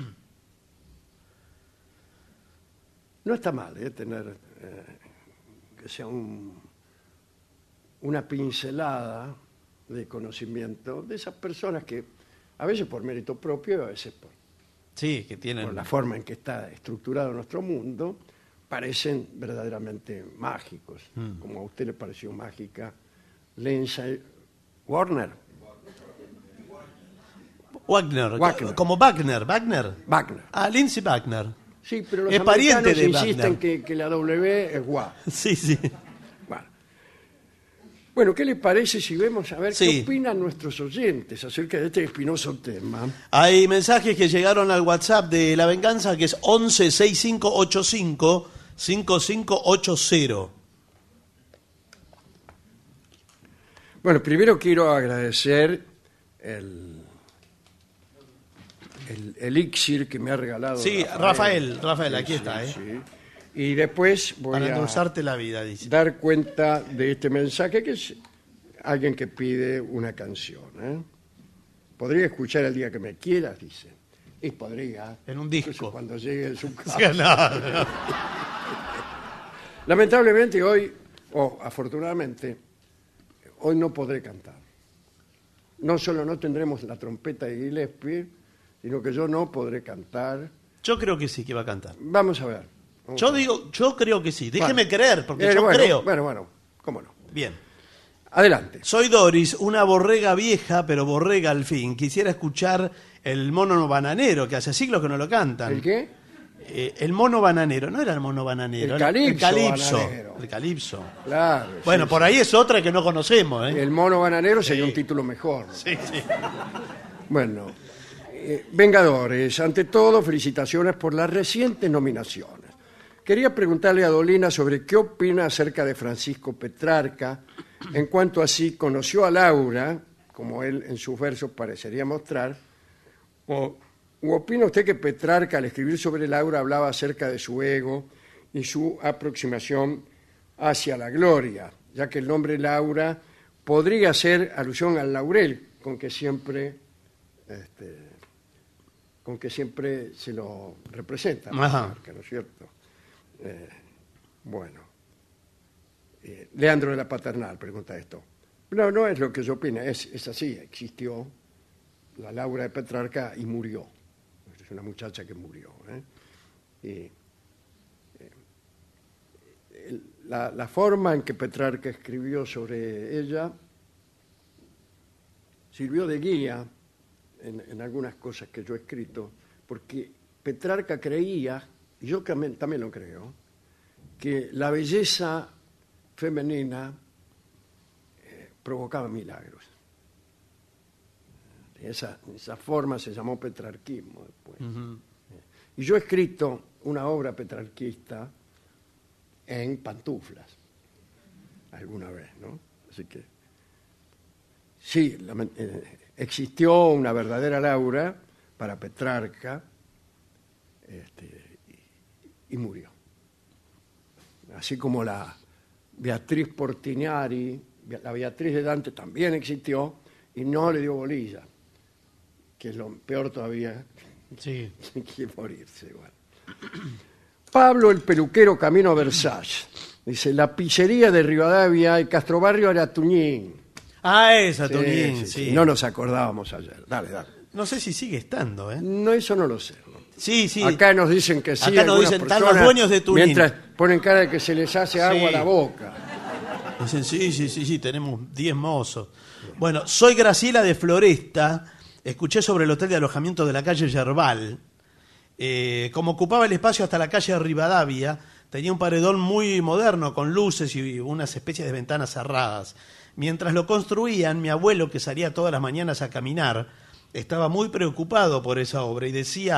no está mal eh, tener eh, que sea un, una pincelada de conocimiento de esas personas que a veces por mérito propio y a veces por, Sí, que tienen... por la forma en que está estructurado nuestro mundo parecen verdaderamente mágicos, Mm. como a usted le pareció mágica Lindsay Warner. Wagner, Wagner. como Wagner, Wagner. Wagner. Ah, Lindsay Wagner. Sí, pero los Es pariente americanos de insisten Wagner. que, que la W es guá. Sí, sí. Bueno. Bueno, ¿qué les parece si vemos a ver Sí. qué opinan nuestros oyentes acerca de este espinoso tema? Hay mensajes que llegaron al WhatsApp de La Venganza que es once sesenta y cinco ochenta y cinco cincuenta y cinco ochenta. Bueno, primero quiero agradecer el, el elixir que me ha regalado Sí, Rafael, Rafael, aquí está, ¿eh? sí. Y después voy Para a endulzarte la vida, dice. dar cuenta de este mensaje, que es alguien que pide una canción. ¿eh? Podría escuchar el día que me quieras, dice. Y podría. En un disco. Incluso cuando llegue a su casa. Sí, no, no. Lamentablemente hoy, o afortunadamente, hoy no podré cantar. No solo no tendremos la trompeta de Gillespie, sino que yo no podré cantar. Yo creo que sí que va a cantar. Vamos a ver. Vamos Yo a ver. digo, yo creo que sí. Déjeme Bueno. creer, porque Eh, yo bueno, creo. Bueno, bueno, cómo no. Bien. Adelante. Soy Doris, una borrega vieja, pero borrega al fin. Quisiera escuchar el mono bananero, que hace siglos que no lo cantan. ¿El qué? Eh, el mono bananero, no era el mono bananero. El era calipso El calipso. bananero. El calipso. Claro. Bueno, sí, por ahí es otra que no conocemos, sí. ¿eh? El mono bananero sería un título mejor. ¿no? Sí, sí. Bueno, eh, Vengadores, ante todo, felicitaciones por las recientes nominaciones. Quería preguntarle a Dolina sobre qué opina acerca de Francisco Petrarca, en cuanto a si conoció a Laura, como él en sus versos parecería mostrar, o u opina usted que Petrarca al escribir sobre Laura hablaba acerca de su ego y su aproximación hacia la gloria, ya que el nombre Laura podría hacer alusión al laurel con que siempre este, con que siempre se lo representa Ajá. Petrarca, ¿no es cierto? Eh, bueno, eh, Leandro de la Paternal pregunta esto. No, no es lo que yo opino, es, es así, existió la Laura de Petrarca y murió. Es una muchacha que murió. ¿eh? Y, eh, el- la, la forma en que Petrarca escribió sobre ella sirvió de guía en, en algunas cosas que yo he escrito, porque Petrarca creía, y yo también, también lo creo, que la belleza femenina eh, provocaba milagros. Esa, esa forma se llamó petrarquismo después. Ujú. Y yo he escrito una obra petrarquista en pantuflas, alguna vez, ¿no? Así que, sí, lament- eh, existió una verdadera Laura para Petrarca este, y, y murió. Así como la Beatriz Portinari, la Beatriz de Dante también existió y no le dio bolilla, que es lo peor todavía Sí. que morirse. Bueno. Pablo el peluquero camino a Versace. Dice, la pizzería de Rivadavia y Castrobarrio era Tuñín. Ah, esa, Sí, Tuñín, sí, sí. sí. No nos acordábamos ayer. Dale, dale. No sé si sigue estando, ¿eh? No, eso no lo sé. ¿no? Sí, sí. Acá nos dicen que sí. Acá nos algunas dicen, están los personas, dueños de Tuñín. Mientras ponen cara de que se les hace agua a Sí. la boca. Dicen, sí, sí, sí, sí, tenemos diez mozos. Bueno, soy Graciela de Floresta. Escuché sobre el hotel de alojamiento de la calle Yerbal. Eh, como ocupaba el espacio hasta la calle Rivadavia, tenía un paredón muy moderno con luces y unas especies de ventanas cerradas. Mientras lo construían, mi abuelo, que salía todas las mañanas a caminar, estaba muy preocupado por esa obra y decía,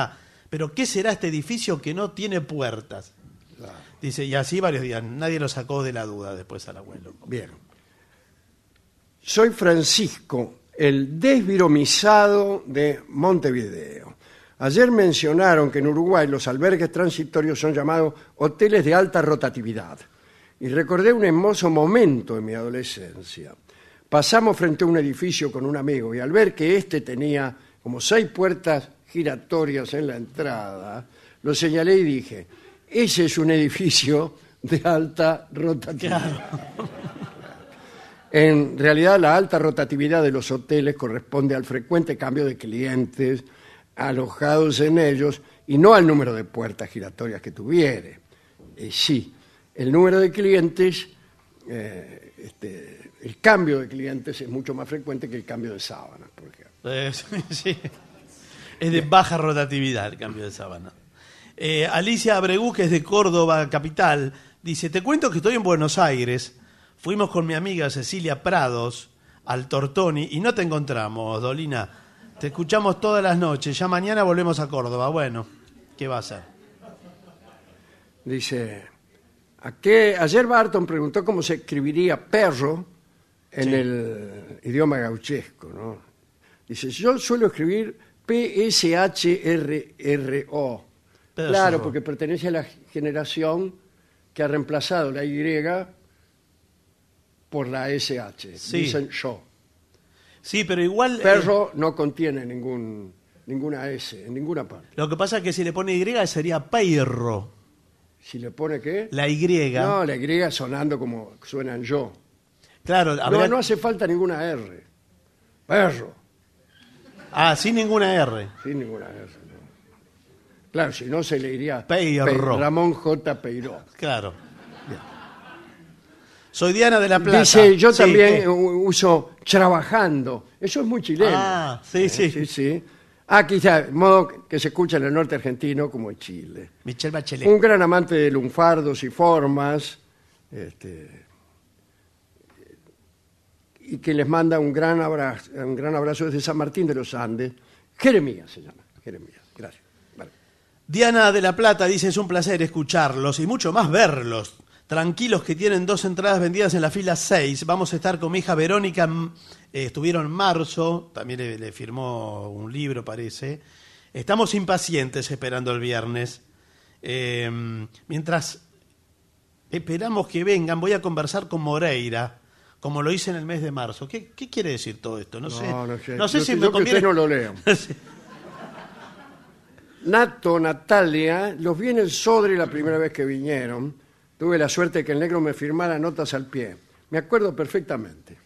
Pero ¿qué será este edificio que no tiene puertas? Claro. Dice, y así varios días. Nadie lo sacó de la duda después al abuelo. Bien. Soy Francisco, el desviromizado de Montevideo. Ayer mencionaron que en Uruguay los albergues transitorios son llamados hoteles de alta rotatividad. Y recordé un hermoso momento en mi adolescencia. Pasamos frente a un edificio con un amigo y al ver que éste tenía como seis puertas giratorias en la entrada, lo señalé y dije, ese es un edificio de alta rotatividad. Claro. En realidad, la alta rotatividad de los hoteles corresponde al frecuente cambio de clientes alojados en ellos y no al número de puertas giratorias que tuviere. Eh, sí, el número de clientes, eh, este, el cambio de clientes es mucho más frecuente que el cambio de sábanas, por ejemplo. Eh, sí. Es de baja rotatividad el cambio de sábana. Eh, Alicia Abregú, que es de Córdoba, capital, dice, te cuento que estoy en Buenos Aires, fuimos con mi amiga Cecilia Prados al Tortoni y no te encontramos, Dolina. Te escuchamos todas las noches, ya mañana volvemos a Córdoba. Bueno, ¿qué va a hacer? Dice, ¿a qué? Ayer Barton preguntó cómo se escribiría perro en sí. el idioma gauchesco, ¿no? Dice, yo suelo escribir P S H R R O. Pero claro, porque pertenece a la generación que ha reemplazado la Y por la S H. Sí. Dicen yo. Sí, pero igual... Perro eh, no contiene ningún, ninguna S en ninguna parte. Lo que pasa es que si le pone Y sería perro. ¿Si le pone qué? La Y. No, la Y sonando como suenan yo. Claro. Habría... No, no hace falta ninguna R. Perro. Ah, sin ninguna R. Sin ninguna R. No. Claro, si no se le diría Peirro. Pe Ramón J. Peiró. Claro. Bien. Soy Diana de la Plata. Dice, yo sí, también ¿qué? uso trabajando. Eso es muy chileno. Ah, sí, eh, sí. sí, sí. Ah, quizá, de modo que se escucha en el norte argentino como en Chile. Michelle Bachelet. Un gran amante de lunfardos y formas. Este, y que les manda un gran abrazo, un gran abrazo desde San Martín de los Andes. Jeremías se llama. Jeremías. Gracias. Vale. Diana de la Plata dice, es un placer escucharlos y mucho más verlos. Tranquilos que tienen dos entradas vendidas en la fila seis. Vamos a estar con mi hija Verónica. Eh, estuvieron en marzo. También le, le firmó un libro, parece. Estamos impacientes esperando el viernes. Eh, mientras esperamos que vengan, voy a conversar con Moreira, como lo hice en el mes de marzo. ¿Qué, qué quiere decir todo esto? No, no sé. No sé, no sé yo, si yo me que conviene... usted no lo leo. Sí. Nato, Natalia, los vi en el Sodre la primera vez que vinieron. Tuve la suerte de que el negro me firmara notas al pie. Me acuerdo perfectamente.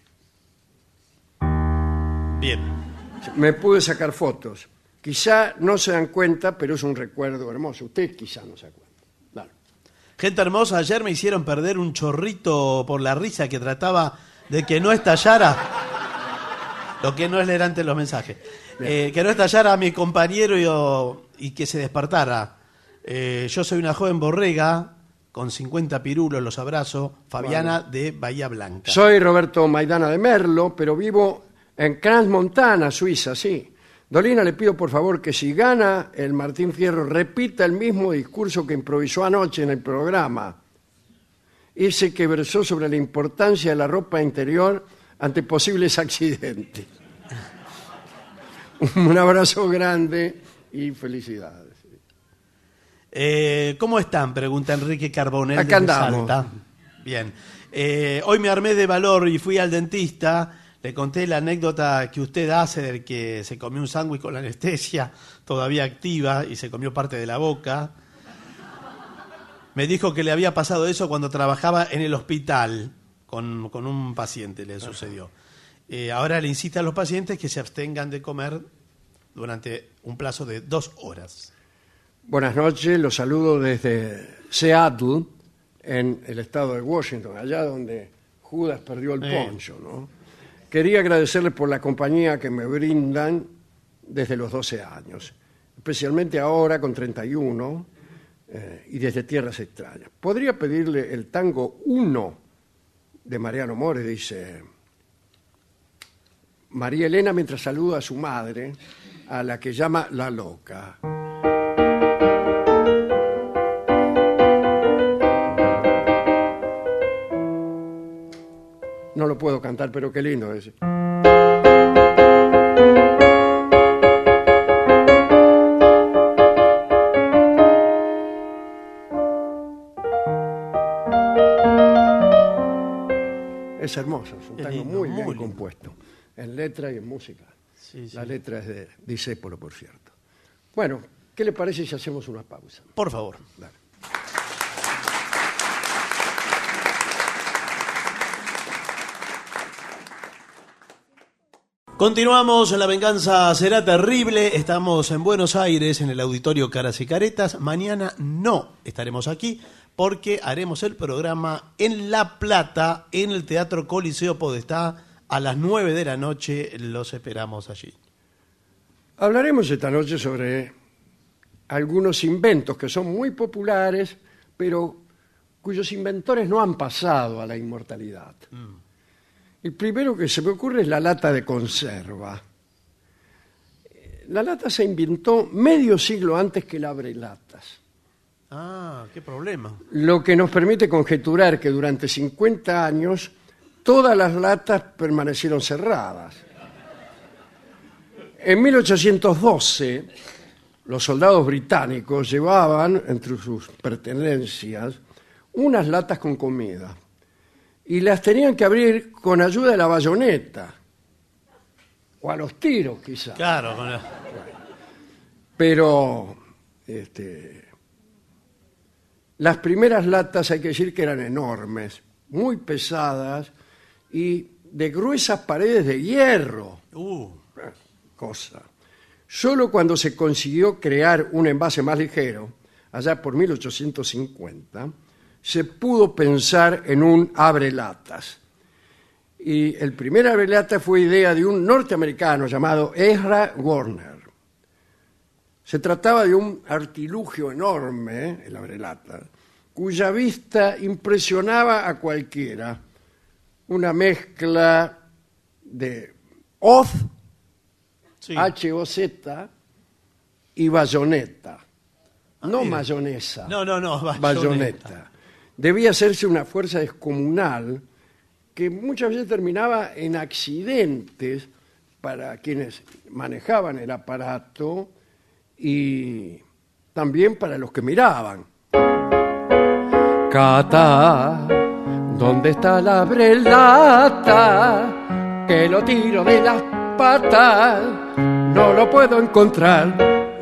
Bien. Me pude sacar fotos. Quizá no se dan cuenta, pero es un recuerdo hermoso. Usted quizá no se da cuenta. Dale. Gente hermosa, ayer me hicieron perder un chorrito por la risa que trataba de que no estallara. Lo que no es leer antes los mensajes. Eh, que no estallara a mi compañero y, o, y que se despertara. Eh, yo soy una joven borrega, con cincuenta pirulos, los abrazo. Fabiana, bueno, de Bahía Blanca. Soy Roberto Maidana de Merlo, pero vivo en Crans-Montana, Suiza, sí. Dolina, le pido por favor que si gana el Martín Fierro, repita el mismo discurso que improvisó anoche en el programa. Ese que versó sobre la importancia de la ropa interior ante posibles accidentes. Un abrazo grande y felicidades. Eh, ¿Cómo están? Pregunta Enrique Carbonell. Acá andamos. Salta. Bien. Eh, hoy me armé de valor y fui al dentista. Le conté la anécdota que usted hace del que se comió un sándwich con la anestesia todavía activa y se comió parte de la boca. Me dijo que le había pasado eso cuando trabajaba en el hospital con, con un paciente, le sucedió. Eh, ahora le insiste a los pacientes que se abstengan de comer durante un plazo de dos horas. Buenas noches, los saludo desde Seattle, en el estado de Washington, allá donde Judas perdió el Eh. poncho, ¿no? Quería agradecerles por la compañía que me brindan desde los doce años, especialmente ahora con treinta y uno eh, y desde tierras extrañas. ¿Podría pedirle el tango uno de Mariano Mores? Dice María Elena mientras saluda a su madre, a la que llama La Loca. no lo puedo cantar, pero qué lindo es. Es hermoso, es un Qué tango lindo, muy muy bien lindo. compuesto, en letra y en música. Sí, sí. La letra es de Discépolo, por cierto. Bueno, ¿qué le parece si hacemos una pausa? Por favor. Dale. Continuamos, La venganza será terrible. Estamos en Buenos Aires, en el auditorio Caras y Caretas. Mañana no estaremos aquí porque haremos el programa en La Plata, en el Teatro Coliseo Podestá, a las nueve de la noche. Los esperamos allí. Hablaremos esta noche sobre algunos inventos que son muy populares, pero cuyos inventores no han pasado a la inmortalidad. Mm. El primero que se me ocurre es la lata de conserva. La lata se inventó medio siglo antes que el abrelatas. Ah, qué problema. Lo que nos permite conjeturar que durante cincuenta años todas las latas permanecieron cerradas. En mil ochocientos doce, los soldados británicos llevaban entre sus pertenencias unas latas con comida y las tenían que abrir con ayuda de la bayoneta o a los tiros, quizás. Claro. Con la... Pero este, las primeras latas hay que decir que eran enormes, muy pesadas y de gruesas paredes de hierro. Uh. Cosa. Solo cuando se consiguió crear un envase más ligero, allá por mil ochocientos cincuenta, se pudo pensar en un abrelatas. Y el primer abrelatas fue idea de un norteamericano llamado Ezra Warner. Se trataba de un artilugio enorme, el abrelatas, cuya vista impresionaba a cualquiera. Una mezcla de hoz, sí. H O Z y bayoneta. Ah, no mira. Mayonesa. No, no, no, bayoneta. bayoneta. Debía hacerse una fuerza descomunal que muchas veces terminaba en accidentes para quienes manejaban el aparato y también para los que miraban. Cata, ¿dónde está la abrelata? Que lo tiro de las patas, no lo puedo encontrar.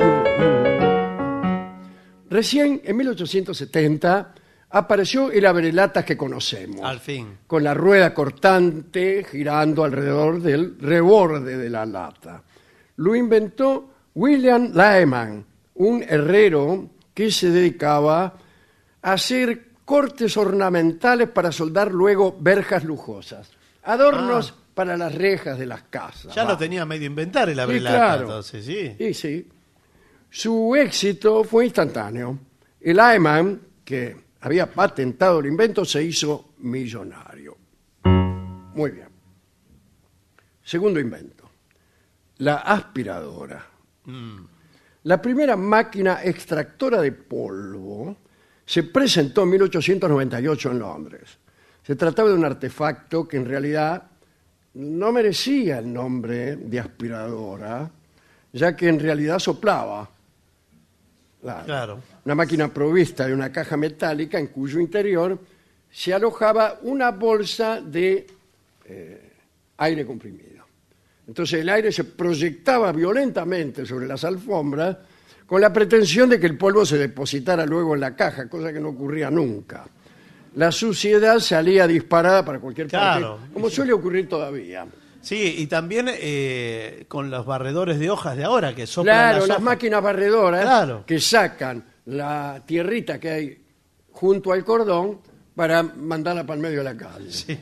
Recién, en mil ochocientos setenta, apareció el abrelatas que conocemos. Al fin. Con la rueda cortante girando alrededor del reborde de la lata. Lo inventó William Lyman, un herrero que se dedicaba a hacer cortes ornamentales para soldar luego verjas lujosas. Adornos ah. para las rejas de las casas. Ya va. Lo tenía medio inventar el abrelatas, sí, claro. Entonces, sí. Sí, sí. Su éxito fue instantáneo. El Lyman, que había patentado el invento, se hizo millonario. Muy bien. Segundo invento. La aspiradora. Mm. La primera máquina extractora de polvo se presentó en mil ochocientos noventa y ocho en Londres. Se trataba de un artefacto que en realidad no merecía el nombre de aspiradora, ya que en realidad soplaba. Claro. Claro. Una máquina provista de una caja metálica en cuyo interior se alojaba una bolsa de eh, aire comprimido. Entonces el aire se proyectaba violentamente sobre las alfombras con la pretensión de que el polvo se depositara luego en la caja, cosa que no ocurría nunca. La suciedad salía disparada para cualquier claro. parte, como suele ocurrir todavía. Sí, y también eh, con los barredores de hojas de ahora que soplan Claro, las, las hojas. máquinas barredoras Claro. que sacan la tierrita que hay junto al cordón para mandarla para el medio de la calle. Sí.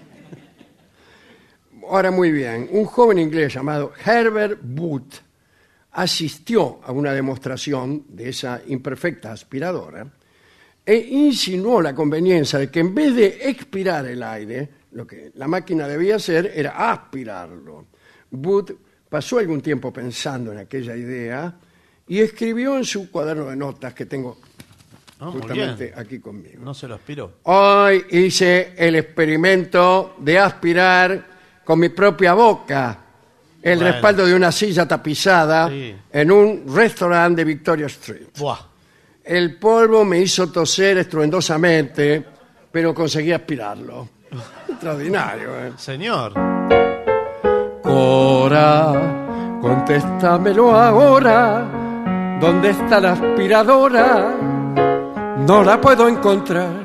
Ahora, muy bien, un joven inglés llamado Herbert Booth asistió a una demostración de esa imperfecta aspiradora e insinuó la conveniencia de que en vez de expirar el aire, lo que la máquina debía hacer era aspirarlo. Booth pasó algún tiempo pensando en aquella idea y escribió en su cuaderno de notas, que tengo Ah, muy justamente bien. aquí conmigo. No se lo aspiró. Hoy hice el experimento de aspirar con mi propia boca el Bueno. respaldo de una silla tapizada Sí. en un restaurante de Victoria Street. Buah. El polvo me hizo toser estruendosamente, pero conseguí aspirarlo. Extraordinario, ¿eh? Señor. Cora, contéstamelo ahora. ¿Dónde está la aspiradora? No la puedo encontrar.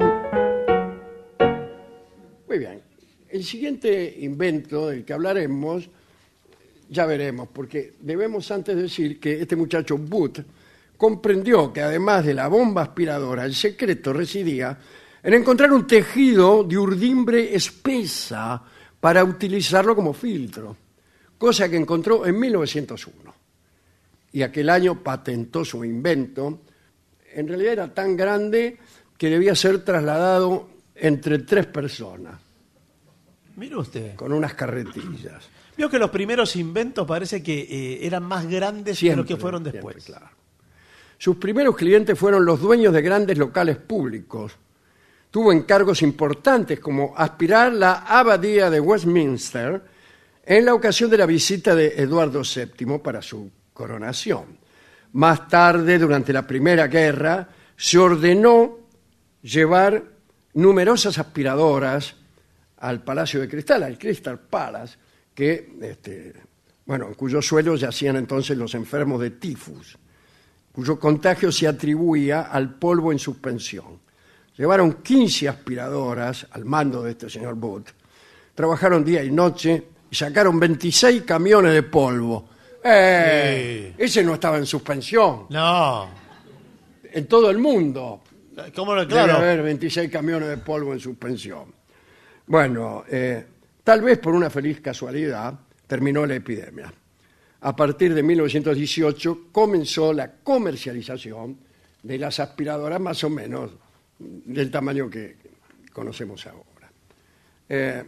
Muy bien. El siguiente invento del que hablaremos, ya veremos, porque debemos antes decir que este muchacho Booth comprendió que además de la bomba aspiradora, el secreto residía en encontrar un tejido de urdimbre espesa para utilizarlo como filtro, cosa que encontró en mil novecientos uno. Y aquel año patentó su invento. En realidad era tan grande que debía ser trasladado entre tres personas, Mire usted. con unas carretillas. Vio que los primeros inventos parece que eh, eran más grandes que los que fueron siempre, después. claro. Sus primeros clientes fueron los dueños de grandes locales públicos. Tuvo encargos importantes como aspirar la abadía de Westminster en la ocasión de la visita de Eduardo séptimo para su coronación. Más tarde, durante la Primera Guerra, se ordenó llevar numerosas aspiradoras al Palacio de Cristal, al Crystal Palace, que, este, bueno, en cuyo suelo yacían entonces los enfermos de tifus, cuyo contagio se atribuía al polvo en suspensión. Llevaron quince aspiradoras al mando de este señor Booth, trabajaron día y noche y sacaron veintiséis camiones de polvo. Eh, Sí. Ese no estaba en suspensión. No. En todo el mundo ¿Cómo lo debe claro? haber veintiséis camiones de polvo en suspensión. Bueno, eh, tal vez por una feliz casualidad terminó la epidemia. A partir de mil novecientos dieciocho comenzó la comercialización de las aspiradoras más o menos del tamaño que conocemos ahora. Eh,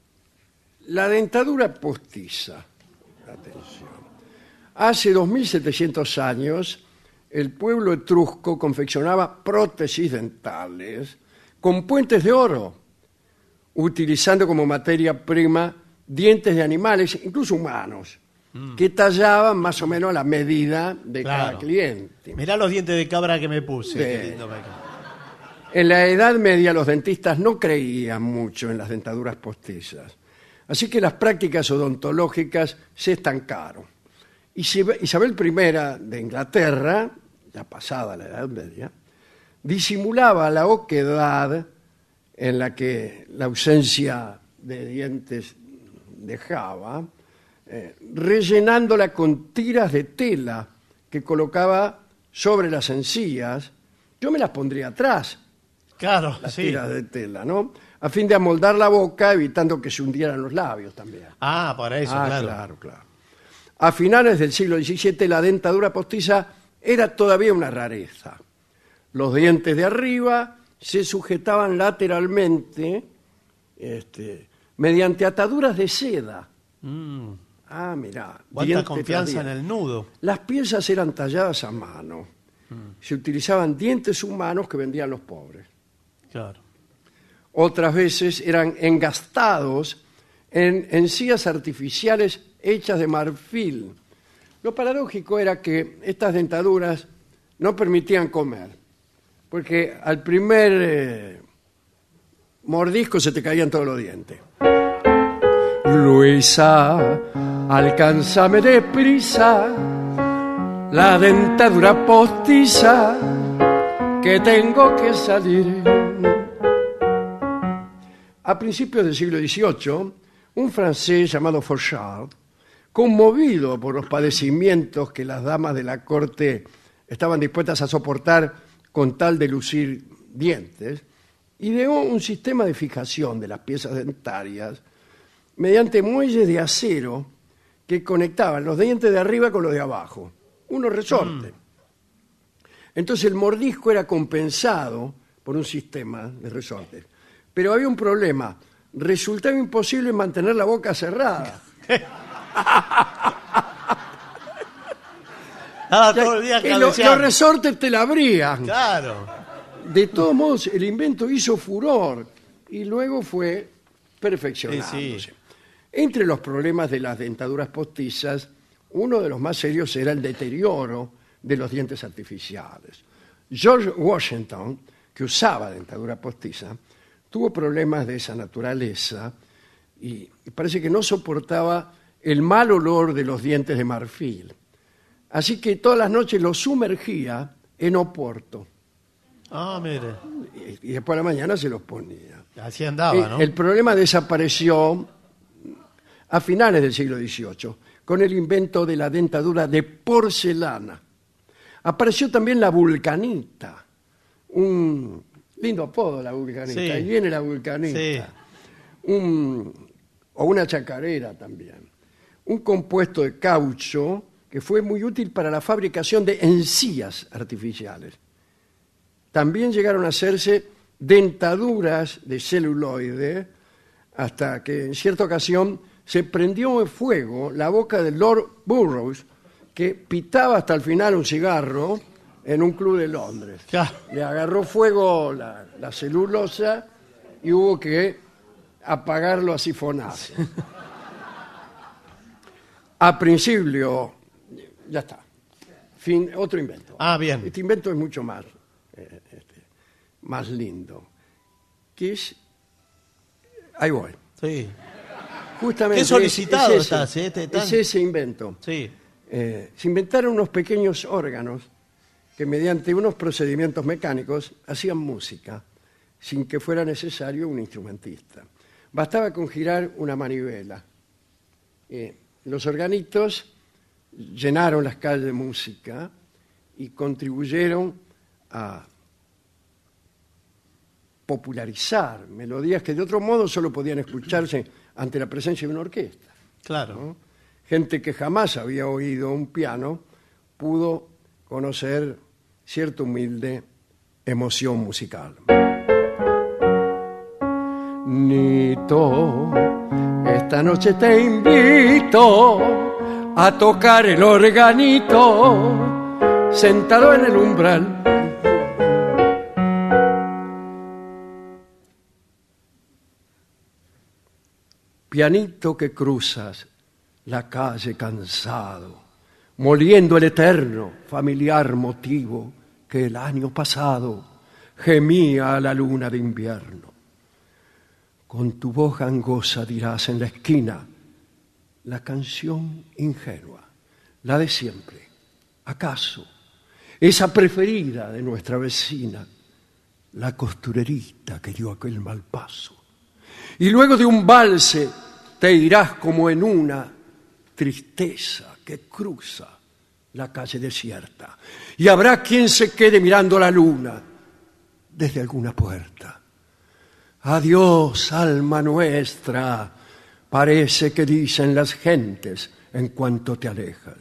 la dentadura postiza. Atención. Hace dos mil setecientos años, el pueblo etrusco confeccionaba prótesis dentales con puentes de oro, utilizando como materia prima dientes de animales, incluso humanos, mm. que tallaban más o menos a la medida de Claro. cada cliente. Mirá los dientes de cabra que me puse. Sí. Qué lindo me- En la Edad Media los dentistas no creían mucho en las dentaduras postizas, así que las prácticas odontológicas se estancaron. Isabel primera de Inglaterra, ya pasada la Edad Media, disimulaba la oquedad en la que la ausencia de dientes dejaba, eh, rellenándola con tiras de tela que colocaba sobre las encías. Yo me las pondría atrás, Claro, las sí. tiras de tela, ¿no? A fin de amoldar la boca, evitando que se hundieran los labios también. Ah, para eso, Ah, claro. claro, claro. A finales del siglo diecisiete, la dentadura postiza era todavía una rareza. Los dientes de arriba se sujetaban lateralmente este, mediante ataduras de seda. Mm, Ah, mirá. cuánta diente confianza tras en diente. el nudo. Las piezas eran talladas a mano. Se utilizaban dientes humanos que vendían los pobres. Claro. Otras veces eran engastados en encías artificiales hechas de marfil. Lo paradójico era que estas dentaduras no permitían comer, porque al primer eh, mordisco se te caían todos los dientes. Luisa, alcánzame deprisa, la dentadura postiza, que tengo que salir. A principios del siglo dieciocho, un francés llamado Fauchard, conmovido por los padecimientos que las damas de la corte estaban dispuestas a soportar con tal de lucir dientes, ideó un sistema de fijación de las piezas dentarias mediante muelles de acero que conectaban los dientes de arriba con los de abajo, unos resortes. Mm. Entonces el mordisco era compensado por un sistema de resortes. Pero había un problema, resultaba imposible mantener la boca cerrada. Estaba todo el día Y lo- los cabeceando. resortes te la abrían. Claro. De todos modos, el invento hizo furor y luego fue perfeccionándose. Sí, sí. Entre los problemas de las dentaduras postizas, uno de los más serios era el deterioro de los dientes artificiales. George Washington, que usaba dentadura postiza, tuvo problemas de esa naturaleza y parece que no soportaba el mal olor de los dientes de marfil. Así que todas las noches los sumergía en Oporto Ah, mire. y y después a la mañana se los ponía. Así andaba, Eh, ¿no? El problema desapareció a finales del siglo dieciocho con el invento de la dentadura de porcelana. Apareció también la vulcanita, un lindo apodo, la vulcanita. Sí. Ahí viene la vulcanita. Sí. Un- o una chacarera también. Un compuesto de caucho que fue muy útil para la fabricación de encías artificiales. También llegaron a hacerse dentaduras de celuloide hasta que en cierta ocasión se prendió en fuego la boca de Lord Burroughs, que pitaba hasta el final un cigarro en un club de Londres. Claro. Le agarró fuego la, la celulosa y hubo que apagarlo a sifonazos. A principio, ya está. Fin, otro invento. Ah, bien. Este invento es mucho más, eh, este, más lindo. Que es. Ahí voy. Sí. Justamente. Qué solicitado es, es ese, estás, ¿eh? Te- tan- es ese invento. Sí. Eh, se inventaron unos pequeños órganos que mediante unos procedimientos mecánicos hacían música sin que fuera necesario un instrumentista. Bastaba con girar una manivela. Eh, los organitos llenaron las calles de música y contribuyeron a popularizar melodías que de otro modo solo podían escucharse ante la presencia de una orquesta. Claro. ¿no? Gente que jamás había oído un piano pudo conocer cierta humilde emoción musical. Nito, esta noche te invito a tocar el organito sentado en el umbral. Pianito que cruzas la calle cansado, moliendo el eterno familiar motivo que el año pasado gemía a la luna de invierno. Con tu voz gangosa dirás en la esquina la canción ingenua, la de siempre, acaso, esa preferida de nuestra vecina, la costurerita que dio aquel mal paso. Y luego de un valse te irás como en una tristeza que cruza la calle desierta. Y habrá quien se quede mirando la luna desde alguna puerta. Adiós, alma nuestra, parece que dicen las gentes en cuanto te alejas.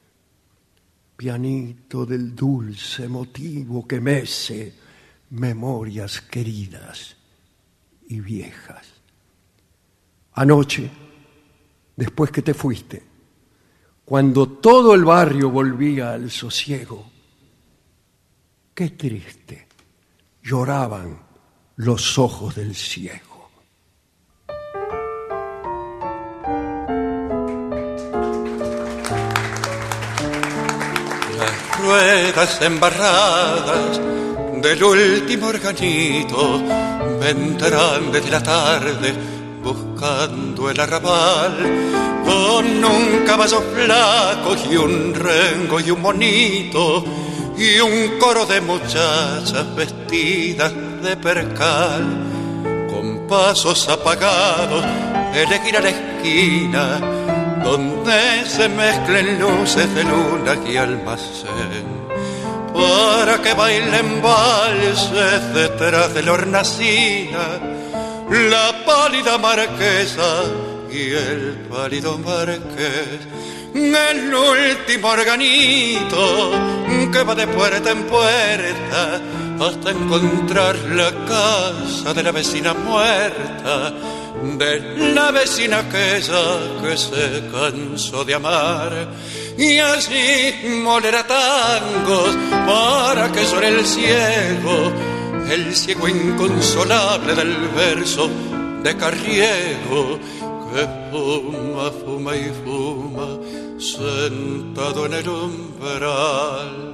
Pianito del dulce motivo que mece memorias queridas y viejas. Anoche, después que te fuiste, cuando todo el barrio volvía al sosiego, qué triste lloraban los ojos del ciego. Las ruedas embarradas del último organito vendrán desde la tarde buscando el arrabal, con un caballo flaco y un rengo y un monito y un coro de muchachas vestidas de percal, con pasos apagados elegir a la esquina donde se mezclen luces de luna y almacén, para que bailen valses detrás de la hornacina la pálida marquesa y el pálido marqués, el último organito que va de puerta en puerta hasta encontrar la casa de la vecina muerta, de la vecina aquella que se cansó de amar, y así molerá tangos para que llore el ciego, el ciego inconsolable del verso de Carriego, que fuma, fuma y fuma sentado en el umbral.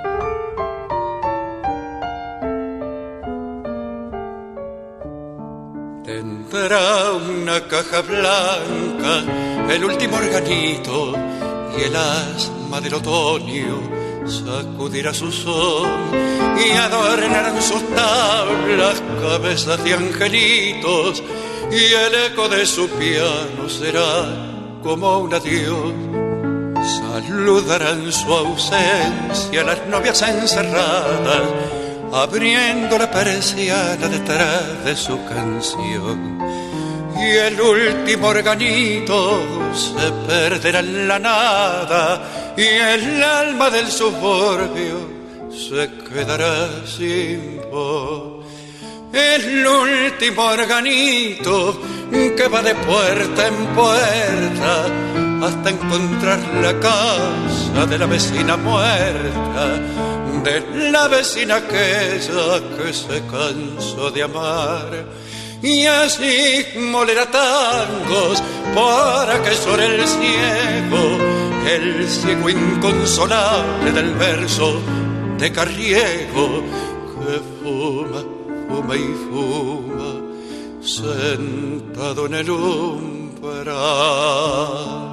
Tendrá una caja blanca, el último organito, y el asma del otoño sacudirá su son, y adornarán sus tablas cabezas de angelitos, y el eco de su piano será como un adiós. Saludarán su ausencia las novias encerradas, abriendo la persiana detrás de su canción, y el último organito se perderá en la nada, y el alma del suburbio se quedará sin voz. El último organito que va de puerta en puerta hasta encontrar la casa de la vecina muerta, de la vecina aquella que se cansó de amar, y así molerá tangos para que llore el ciego, el ciego inconsolable del verso de Carriego, que fuma, fuma y fuma sentado en el umbral.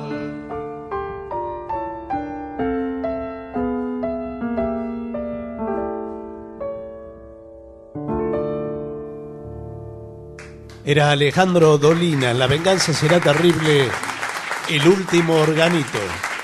Era Alejandro Dolina, La venganza será terrible, el último organito.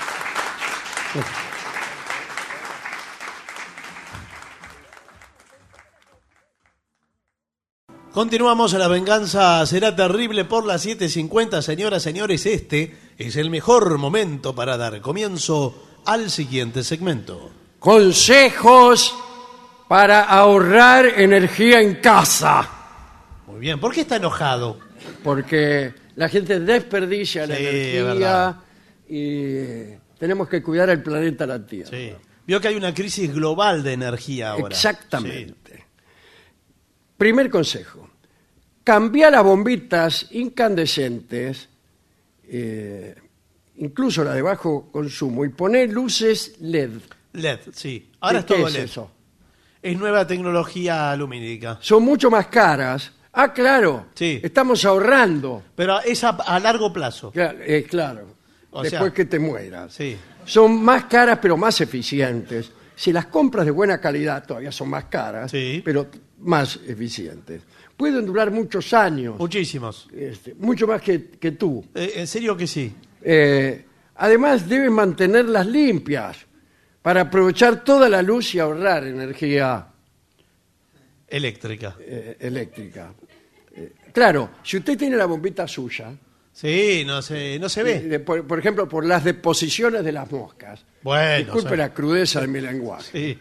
Continuamos, La venganza será terrible por las siete cincuenta. Señoras, señores, este es el mejor momento para dar comienzo al siguiente segmento. Consejos para ahorrar energía en casa. Muy bien, ¿por qué está enojado? Porque la gente desperdicia la Sí, energía y tenemos que cuidar el planeta, la Tierra. Sí. Vio que hay una crisis global de energía ahora. Exactamente. Sí. Primer consejo. Cambia las bombitas incandescentes, eh, incluso las de bajo consumo, y poné luces L E D. L E D, sí. Ahora es ¿Qué todo es L E D. eso? Es nueva tecnología lumínica. Son mucho más caras. Ah, claro. Sí. Estamos ahorrando. Pero es a, a largo plazo. Claro, eh, claro. O Después sea, que te mueras. Sí. Son más caras, pero más eficientes. Si las compras de buena calidad, todavía son más caras, Sí. pero más eficientes. Pueden durar muchos años, Muchísimos. este, mucho más que, que tú. Eh, en serio que sí. Eh, además, debes mantenerlas limpias para aprovechar toda la luz y ahorrar energía Eléctrica. eh, eléctrica. Eh, claro, si usted tiene la bombita suya, Sí, no se, no se ve. de- por, por ejemplo, por las deposiciones de las moscas, Bueno. disculpe o sea, la crudeza de mi lenguaje, sí.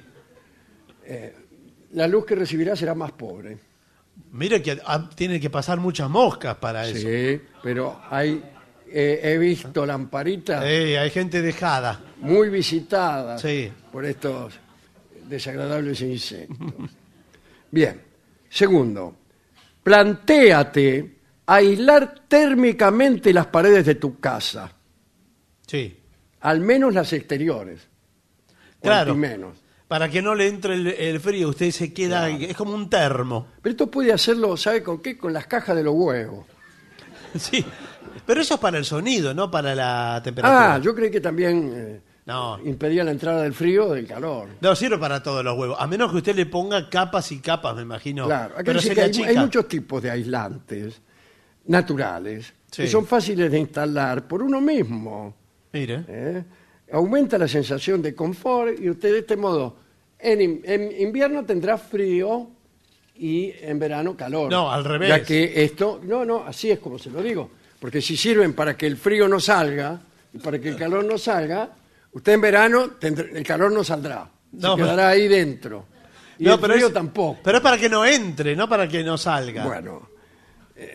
la luz que recibirá será más pobre. Mire que ah, tiene que pasar muchas moscas para eso. Sí, pero hay, eh, he visto lamparitas Eh, hay gente dejada. muy visitadas Sí. por estos desagradables insectos. Bien. Segundo, plantéate aislar térmicamente las paredes de tu casa, Sí. al menos las exteriores. Claro. Cuanto menos. Para que no le entre el, el frío, usted se queda, es como un termo. Pero esto puede hacerlo, ¿sabe con qué? Con las cajas de los huevos. Sí. Pero eso es para el sonido, no para la temperatura. Ah, yo creí que también eh, No. impedía la entrada del frío o del calor. No sirve para todos los huevos, a menos que usted le ponga capas y capas, me imagino. Claro, acá Pero dice que sería hay, chica. hay muchos tipos de aislantes naturales Sí. que son fáciles de instalar por uno mismo. Mire. ¿eh? Aumenta la sensación de confort y usted de este modo en, in- en invierno tendrá frío y en verano calor. No, al revés. Ya que esto, no, no, así es como se lo digo, porque si sirven para que el frío no salga y para que el calor no salga, usted en verano tendrá- el calor no saldrá, No, se quedará ahí dentro. Y No, el pero frío es- tampoco. Pero es para que no entre, no para que no salga. Bueno, eh,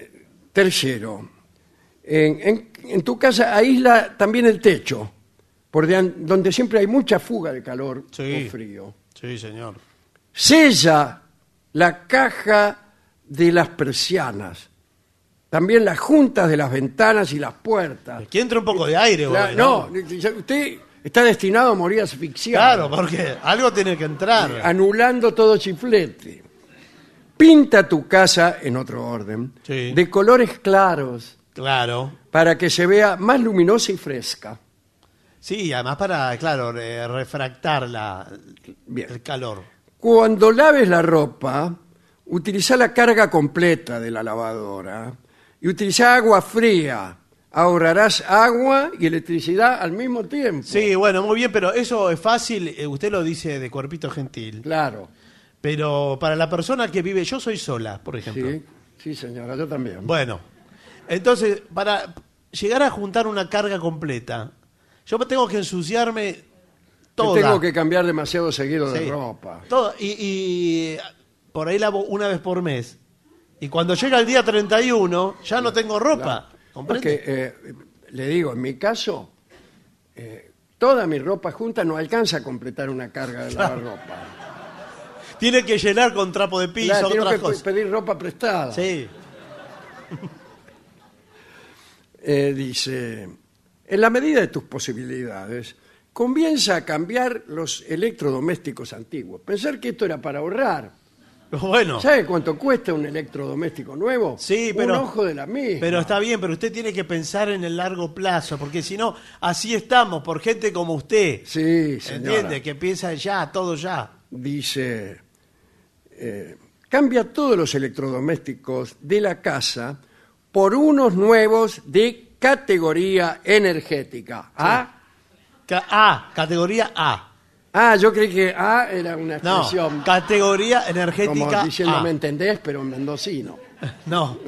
Tercero, en, en- en tu casa aísla también el techo, por de- donde siempre hay mucha fuga de calor Sí. o frío. Sí, señor. Sella la caja de las persianas, también las juntas de las ventanas y las puertas. Que entre un poco de aire, La- güey, no, usted está destinado a morir asfixiado. Claro, porque algo tiene que entrar. Anulando todo chiflete. Pinta tu casa, en otro orden, Sí. de colores claros Claro. para que se vea más luminosa y fresca. Sí, además para, claro, re- refractar la, Bien. el calor. Cuando laves la ropa, utiliza la carga completa de la lavadora y utiliza agua fría. Ahorrarás agua y electricidad al mismo tiempo. Sí, bueno, muy bien, pero eso es fácil, eh, usted lo dice de cuerpito gentil. Claro. Pero para la persona que vive, yo soy sola, por ejemplo. Sí, sí, señora, yo también. Bueno, entonces, para llegar a juntar una carga completa, yo me tengo que ensuciarme Que toda. tengo que cambiar demasiado seguido de Sí, ropa. toda. Y, y por ahí lavo una vez por mes. Y cuando llega el día treinta y uno, ya no tengo ropa. ¿Comprende? Porque, eh, le digo, en mi caso, eh, toda mi ropa junta no alcanza a completar una carga de lavar ropa. Tiene que llenar con trapo de piso, Claro, tengo otras que cosas. pedir ropa prestada. Sí. Eh, dice, en la medida de tus posibilidades, comienza a cambiar los electrodomésticos antiguos. Pensar que esto era para ahorrar. Bueno, ¿Sabe cuánto cuesta un electrodoméstico nuevo? Sí, pero- Un ojo de la misma. pero está bien, pero usted tiene que pensar en el largo plazo, porque si no, así estamos, por gente como usted. Sí, señora. ¿Entiende? Que piensa ya, todo ya. Dice, eh, cambia todos los electrodomésticos de la casa por unos nuevos de categoría energética. ¿Ah? Ca- A, categoría A. Ah, yo creí que A era una No, expresión categoría como energética diciendo A. me entendés, pero en mendocino. No,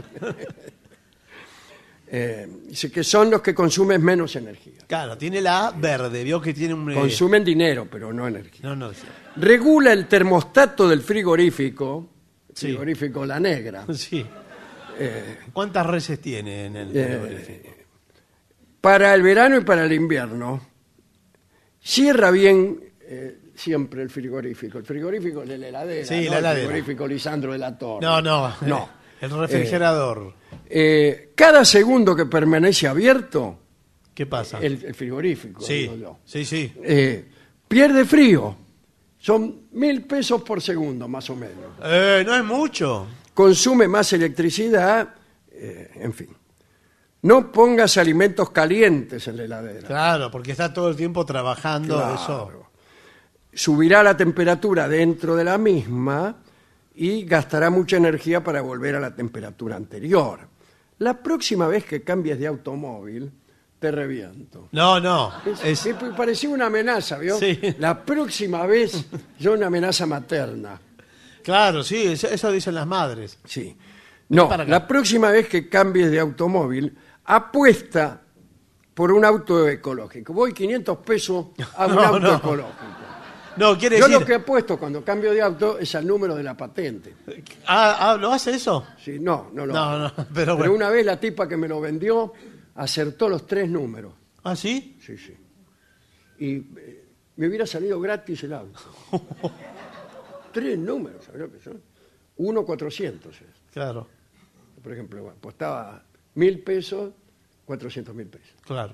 Eh, dice que son los que consumen menos energía. claro, tiene la A verde, vio que tiene un... eh, Consumen dinero, pero no energía. No, no, Regula el termostato del frigorífico, Sí. frigorífico La Negra, sí. ¿Cuántas reses tiene en el Eh, frigorífico? para el verano y para el invierno. Cierra bien eh, siempre el frigorífico. El frigorífico es de la heladera, Sí, no la el heladera. frigorífico Lisandro de la Torre. No, no, No. El refrigerador. Eh, cada segundo que permanece abierto, ¿Qué pasa? el, el frigorífico, sí, digo yo, sí, sí. eh, pierde frío. Son mil pesos por segundo, más o menos. Eh, no es mucho. Consume más electricidad, eh, en fin. No pongas alimentos calientes en la heladera. Claro, porque está todo el tiempo trabajando Claro. eso. Subirá la temperatura dentro de la misma y gastará mucha energía para volver a la temperatura anterior. La próxima vez que cambies de automóvil, te reviento. No, no. Es, Es, es- parecía una amenaza, ¿vio? Sí. La próxima vez, yo una amenaza materna. claro, sí, eso, eso dicen las madres. Sí. No, para acá. la próxima vez que cambies de automóvil, apuesta por un auto ecológico. Voy quinientos pesos a un No, auto no. ecológico. No, quiere Yo decir... lo que apuesto cuando cambio de auto es al número de la patente. Ah, ah, ¿lo hace eso? Sí, no, no lo No, hago. no, pero Pero bueno. una vez la tipa que me lo vendió acertó los tres números. ¿Ah, sí? Sí, sí. Y eh, me hubiera salido gratis el auto. Tres números, ¿sabes lo que son? Uno cuatrocientos es. Claro, Por ejemplo, apostaba mil pesos, cuatrocientos mil pesos. claro.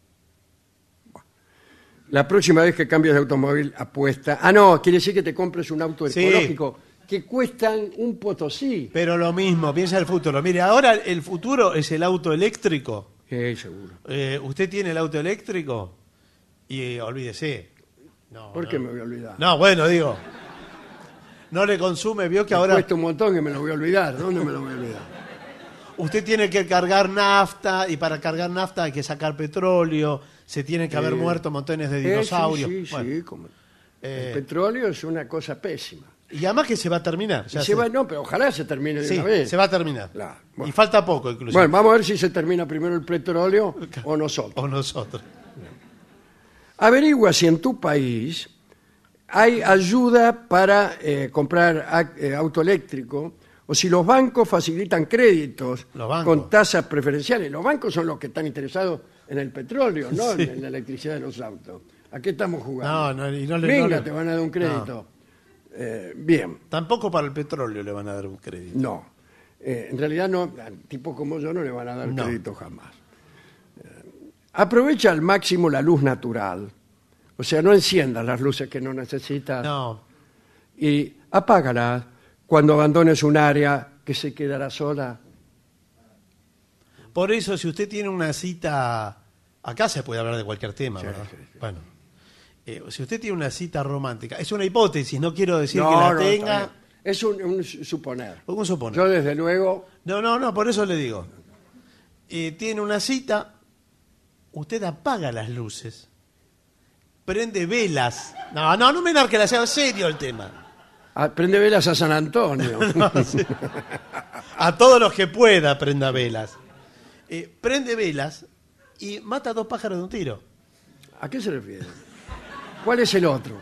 La próxima vez que cambies de automóvil, apuesta. Ah, no, quiere decir que te compres un auto Sí. ecológico que cuestan un potosí. Pero lo mismo, piensa el futuro. Mire, ahora el futuro es el auto eléctrico. Eh, seguro. Eh, ¿Usted tiene el auto eléctrico? Y eh, olvídese. No, ¿Por no. qué me voy a olvidar? No, bueno, digo. No le consume, vio que Me ahora cuesta un montón que me lo voy a olvidar. ¿Dónde me lo voy a olvidar? usted tiene que cargar nafta y para cargar nafta hay que sacar petróleo, se tienen que haber Eh, muerto montones de Eh, sí, dinosaurios. sí, Bueno, sí, como- eh, El petróleo es una cosa pésima. y además que se va a terminar. ya Y se va- no, pero ojalá se termine de sí, una vez. se va a terminar. Claro, bueno. Y falta poco incluso. Bueno, vamos a ver si se termina primero el petróleo o nosotros. O nosotros. Averigua si en tu país hay ayuda para eh, comprar ac- eh, auto eléctrico o si los bancos facilitan créditos Los bancos. con tasas preferenciales. Los bancos son los que están interesados en el petróleo, no Sí. en la electricidad de los autos. ¿A qué estamos jugando? No, no, y no le- Venga, no le- te van a dar un crédito. Eh, bien, Tampoco para el petróleo le van a dar un crédito. no. Eh, en realidad, no, a tipos como yo no le van a dar No. crédito jamás. Eh, aprovecha al máximo la luz natural. O sea, no enciendas las luces que no necesitas. No, Y apágalas cuando abandones un área que se quedará sola. por eso si usted tiene una cita, acá se puede hablar de cualquier tema, Sí, ¿verdad? sí, sí. Bueno, eh, si usted tiene una cita romántica, es una hipótesis, no quiero decir No, que la no, está tenga, bien. Es un, un suponer. un suponer. Yo, desde luego, No, no, no, por eso le digo. Eh, tiene una cita, usted apaga las luces, prende velas. No, no, no me narque la sea serio el tema. ah, prende velas a San Antonio. No, sí. A todos los que pueda prenda velas. Eh, prende velas y mata a dos pájaros de un tiro. ¿A qué se refiere? ¿Cuál es el otro?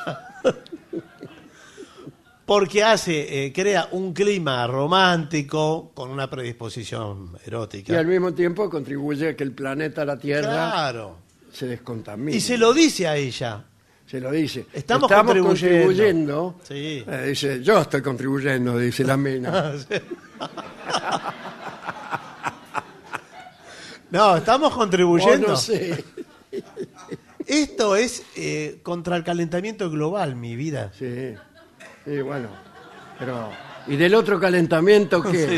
Porque hace, eh, crea un clima romántico con una predisposición Y erótica. al mismo tiempo contribuye a que el planeta, la Tierra, Claro. se descontamine. Y se lo dice a ella. Se lo dice. Estamos contribuyendo. contribuyendo. Sí. Eh, dice, yo estoy contribuyendo, dice la mina. No, estamos Oh, contribuyendo. no sé. Esto es eh, contra el calentamiento global, mi vida. Sí, sí, bueno. Pero, ¿y del otro calentamiento qué? Sí.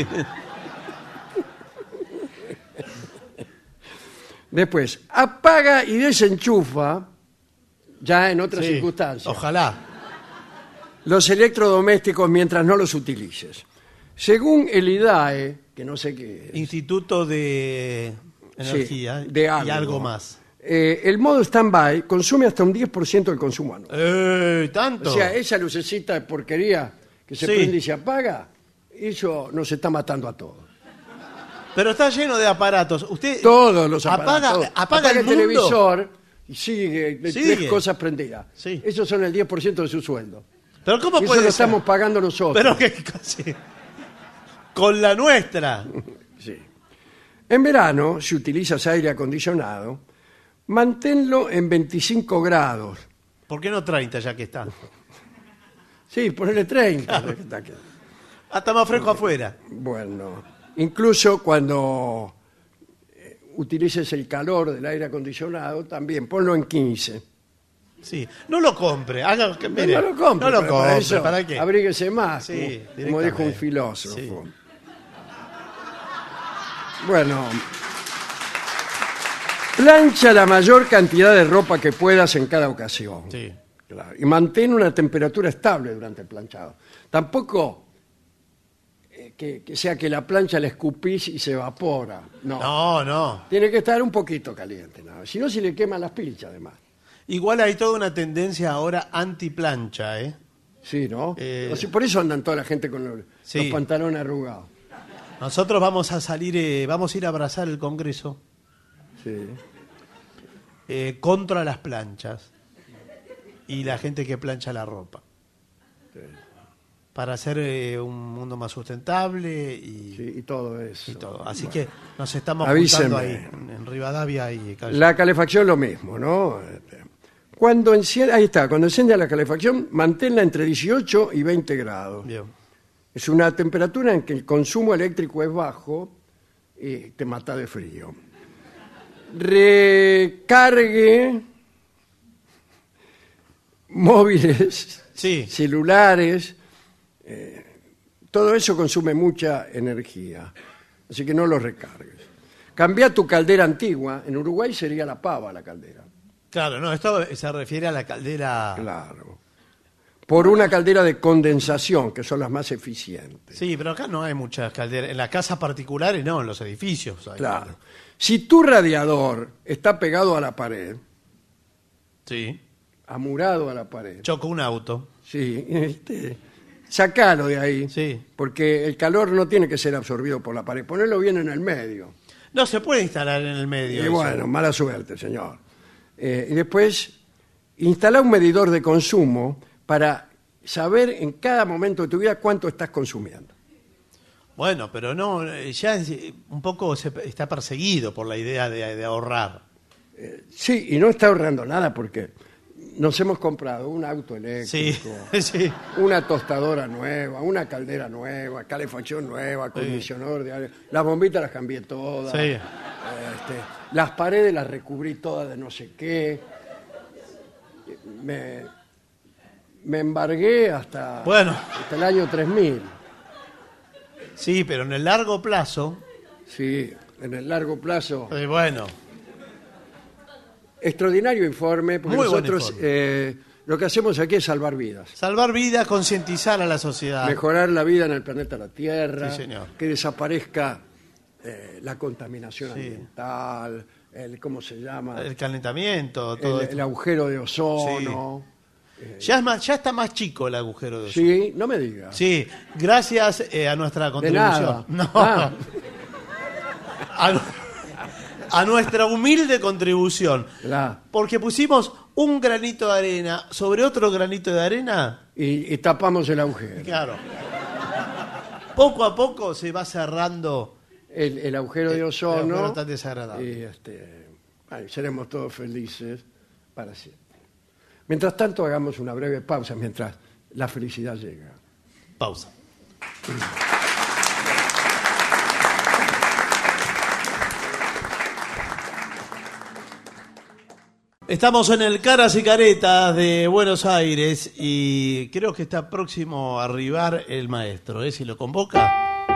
Después, apaga y desenchufa, ya en otras Sí, circunstancias, Ojalá. los electrodomésticos mientras no los utilices. Según el I D A E, que no sé qué es, Instituto de Energía sí, de y algo, algo más. eh, el modo stand-by consume hasta un diez por ciento del consumo anual. ¡Eh! ¿Tanto? O sea, esa lucecita de porquería que se Sí. prende y se apaga, eso nos está matando a todos. Pero está lleno de aparatos. Usted Todos los apaga, aparatos. apaga, el, mundo. televisor y sigue, de Sigue. tres cosas prendidas. Sí. Esos son el diez por ciento de su sueldo. Pero ¿cómo Y eso puede lo ser? estamos pagando nosotros. Pero que sí. Con la nuestra. Sí. En verano, si utilizas aire acondicionado, manténlo en veinticinco grados. ¿Por qué no treinta ya que está? Sí, ponele treinta. Hasta más fresco afuera. Bueno, incluso cuando eh, utilices el calor del aire acondicionado, también ponlo en quince. Sí. No lo compre. Haga que, mire, no lo compre, No lo pero para compre. eso, ¿Para qué? abríguese más, Sí, como- como, directamente. dijo un filósofo. Sí. Bueno, plancha la mayor cantidad de ropa que puedas en cada ocasión. Sí. Claro, y mantén una temperatura estable durante el planchado. Tampoco eh, que, que sea que la plancha la escupís y se evapora. No. No, no. Tiene que estar un poquito caliente. ¿no? Si no, se le queman las pilchas, además. Igual hay toda una tendencia ahora anti-plancha, ¿eh? Sí, ¿no? Eh, O sea, por eso andan toda la gente con los, Sí. los pantalones arrugados. Nosotros vamos a salir, eh, vamos a ir a abrazar el Congreso Sí. eh, contra las planchas y la gente que plancha la ropa. Para hacer eh, un mundo más sustentable y, Sí, y todo eso. y todo. Así que nos estamos Avísenme. juntando ahí, en, en Rivadavia y Calle. La calefacción lo mismo, ¿no? Este, Cuando enciende, ahí está, cuando enciende la calefacción, manténla entre dieciocho y veinte grados. Bien. Es una temperatura en que el consumo eléctrico es bajo y te mata de frío. Recargue móviles, Sí. celulares, eh, todo eso consume mucha energía, así que no lo recargues. Cambia tu caldera antigua, en Uruguay sería la pava la caldera, Claro, no, esto se refiere a la caldera. claro, por una caldera de condensación, que son las más eficientes. Sí, pero acá no hay muchas calderas. En las casas particulares no, en los edificios. hay. Claro. Si tu radiador está pegado a la pared, Sí. amurado a la pared, Choco un auto. sí, este, sacalo de ahí, Sí. porque el calor no tiene que ser absorbido por la pared, ponelo bien en el medio. No se puede instalar en el medio. Y eso. bueno, mala suerte, señor. Eh, y después, instala un medidor de consumo para saber en cada momento de tu vida cuánto estás consumiendo. Bueno, pero no, ya es, un poco se, está perseguido por la idea de, de ahorrar. Eh, sí, y no está ahorrando nada porque nos hemos comprado un auto eléctrico, Sí, sí. una tostadora nueva, una caldera nueva, calefacción nueva, acondicionador de aire. Las bombitas las cambié todas. Sí. Este, las paredes las recubrí todas de no sé qué. Me, me embargué hasta, Bueno. hasta el año tres mil. Sí, pero en el largo plazo, Sí, en el largo plazo. eh, bueno, Extraordinario informe, porque Muy buen nosotros informe. eh, lo que hacemos aquí es salvar vidas. salvar vidas, concientizar a la sociedad. Mejorar la vida en el planeta la Tierra, Sí, señor. que desaparezca eh, la contaminación Sí. ambiental, el, ¿cómo se llama? El calentamiento, todo El, esto. el agujero de ozono. Ya, es más, ya está más chico el agujero de ozono. Sí, no me digas. Sí, gracias eh, a nuestra De contribución. nada. No. Ah, A, a nuestra humilde contribución. la- Porque pusimos un granito de arena sobre otro granito de arena. y, y tapamos el agujero. Claro. Poco a poco se va cerrando. El, el agujero de El ozono. agujero tan desagradable. Y este, ay, seremos todos felices para siempre. Mientras tanto, hagamos una breve pausa mientras la felicidad llega. Pausa. Estamos en el Caras y Caretas de Buenos Aires y creo que está próximo a arribar el maestro, ¿eh? Si lo convoca.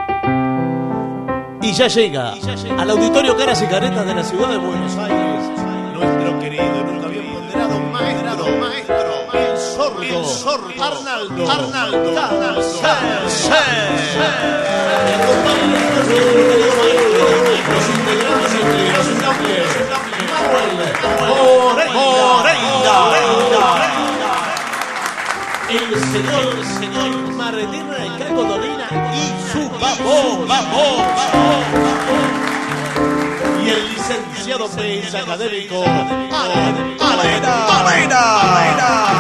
Y ya llega al auditorio Caras y Caretas de la ciudad de Buenos Aires nuestro querido y nunca bien ponderado maestro, maestro, el sordo, el sordo, Arnaldo, Arnaldo, Arnaldo, y acompañan a nuestro querido maestro, los integrantes entre los nombres, Manuel Moreira, el señor, el señor Martín Caco Dolina y su babón, babón, y el licenciado prensa académico Alan Alena.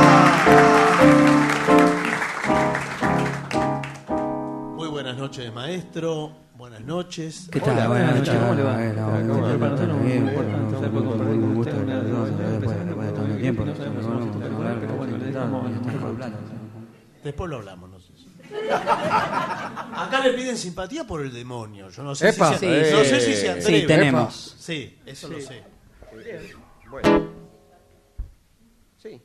Muy buenas noches, maestro. Buenas noches. ¿Qué tal? Hola, Buenas buenas noches. noches, ¿cómo le va? Bueno, Acá, bueno, bueno, para bueno, nosotros bien, muy bueno, importante un poder compartir gusto, usted una- después de una tanto presentación tiempo, que no sabemos bueno, nosotros bueno, particular, pero bueno, le dedicamos bueno, nuestro bueno, producto. Después lo hablamos, no sé. Acá le piden simpatía por el demonio. Yo no sé Epa. si se, Sí. no sé si se atreve. Sí, tenemos. Sí, eso lo sé. Bueno. Sí.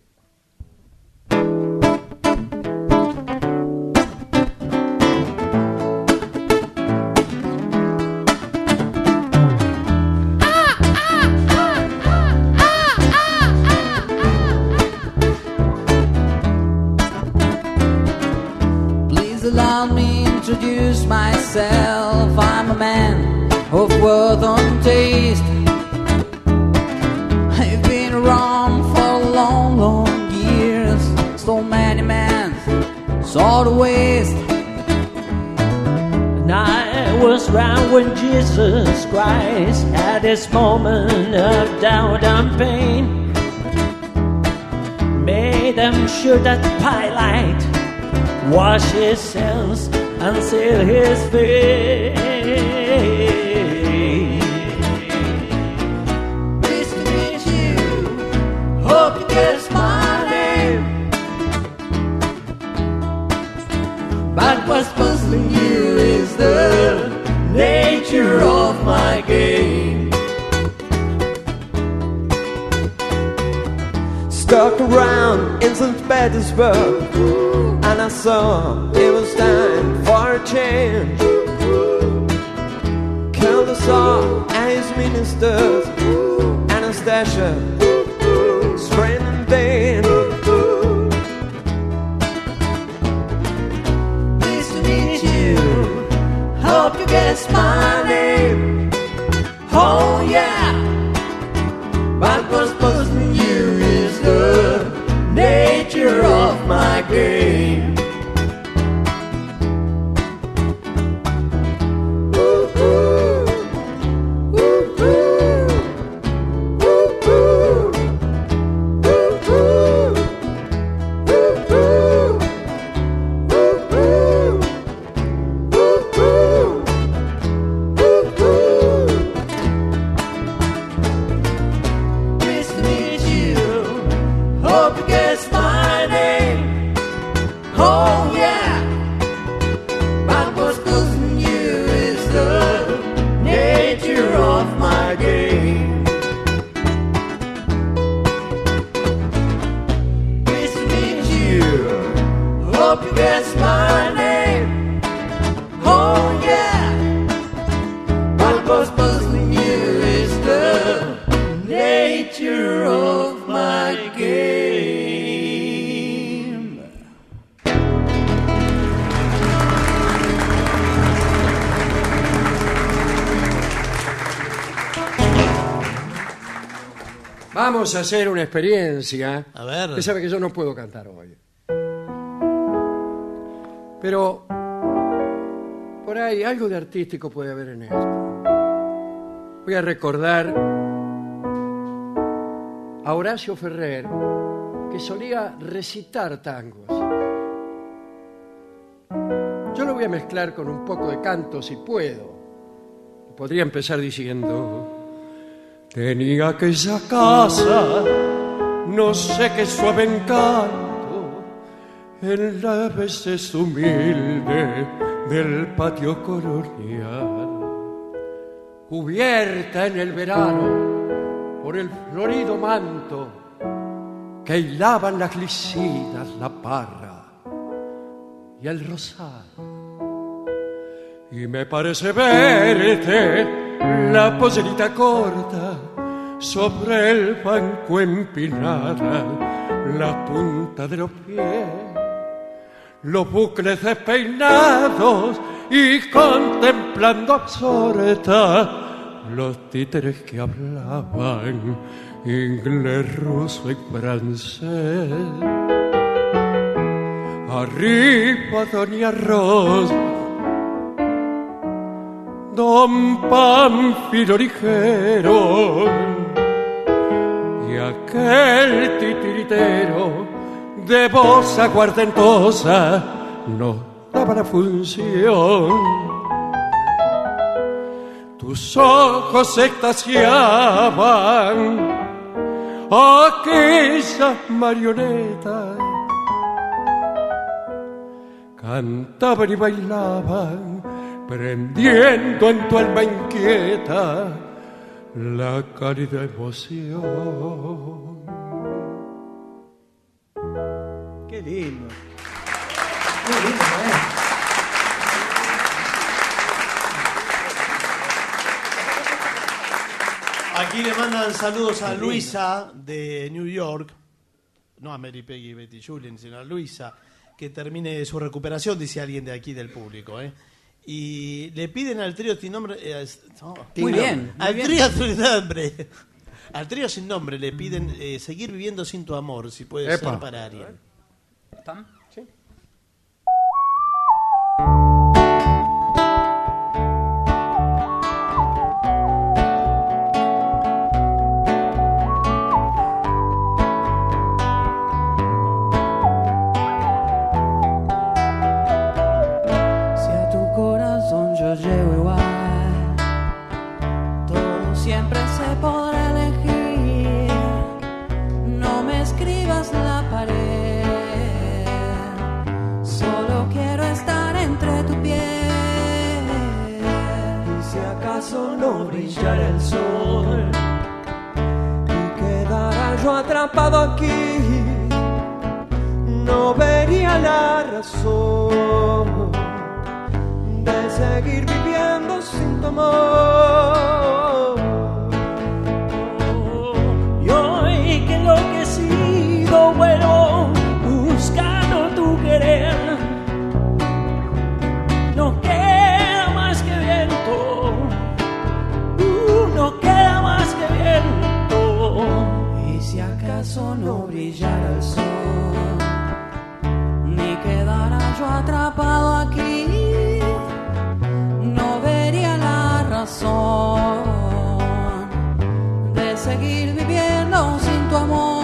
Please allow me introduce myself. I'm a man of worth and taste. I've been around for long, long years. So many men saw the waste. And I was round when Jesus Christ had this moment of doubt and pain. Made them sure that Pilate wash his sins and seal his face. Pleased to meet you. Hope you guess my name. But what's puzzling you is the nature of my game. Stuck around in Saint Petersburg, and I saw it was time for a change. Killed the Tsar and his ministers, Anastasia, screamed in vain. Pleased to meet you. Hope you guess my name. Oh yeah. But what's puzzling you is the nature of my game. Ooh, ooh, ooh, ooh, ooh, ooh. hope you guess my name. Oh yeah, what was puzzling you is the nature of my game. Vamos a hacer una experiencia. A ver. Usted sabe que yo no puedo cantar hoy. Pero por ahí algo de artístico puede haber en esto. Voy a recordar a Horacio Ferrer, que solía recitar tangos. Yo lo voy a mezclar con un poco de canto si puedo. Podría empezar diciendo: tenía aquella casa, no sé qué suave encanto, en la veces humilde del patio colonial, cubierta en el verano por el florido manto que hilaban las glicinas, la parra y el rosal. Y me parece verte la pollerita corta sobre el banco empinada, la punta de los pies, los bucles despeinados y contemplando absorta los títeres que hablaban inglés, ruso y francés. Arriba doña Rosa, don Pánfilo ligero y aquel titiritero de voz aguardentosa nos daba la función. Tus ojos extasiaban aquellas marionetas, cantaban y bailaban, prendiendo en tu alma inquieta la cálida emoción. Qué lindo. Muy lindo, ¿eh? Aquí le mandan saludos a Luisa de New York, no a Mary Peggy y Betty Julien, sino a Luisa, que termine su recuperación, dice alguien de aquí del público, ¿eh? Y le piden al trío sin nombre, eh, no, Muy bien. muy al bien. trío sin nombre, al trío sin nombre le piden eh, seguir viviendo sin tu amor, si puede Epa. ser para Ariel. ¿Están? Sí. Si a tu corazón yo llevo igual, todo siempre se podrá elegir. No me escribas la pared, solo quiero estar entre tu piel. Y si acaso no brillara el sol y quedara yo atrapado aquí, no vería la razón de seguir viviendo sin tu amor. Y hoy que enloquecido vuelo buscando tu querer, no queda más que viento, uh, no queda más que viento. Y si acaso no brillara el sol, ni quedara yo atrapado aquí, no vería la razón de seguir viviendo sin tu amor.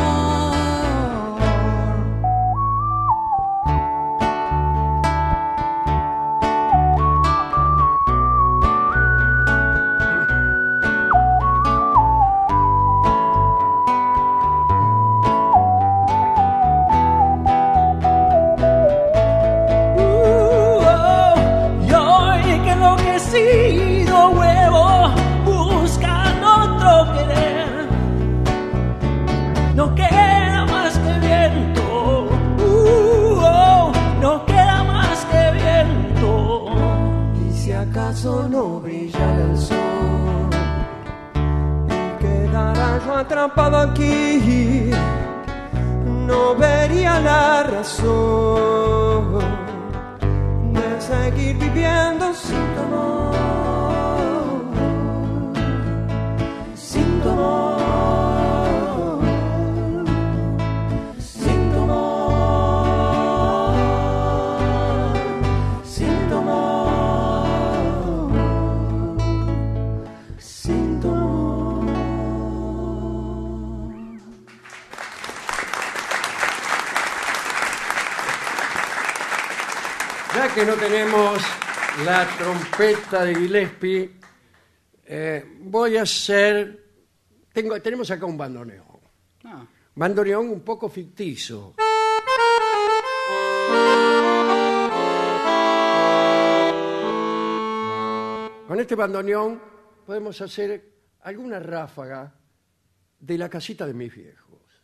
atrapado aquí, no vería la razón de seguir viviendo sin tu amor, sin tu amor, sin tu amor, sin tu amor, sin tu amor. Ya que no tenemos la trompeta de Gillespie, eh, voy a hacer... Tengo, tenemos acá un bandoneón. Ah. Bandoneón un poco ficticio. Con este bandoneón podemos hacer alguna ráfaga de la casita de mis viejos.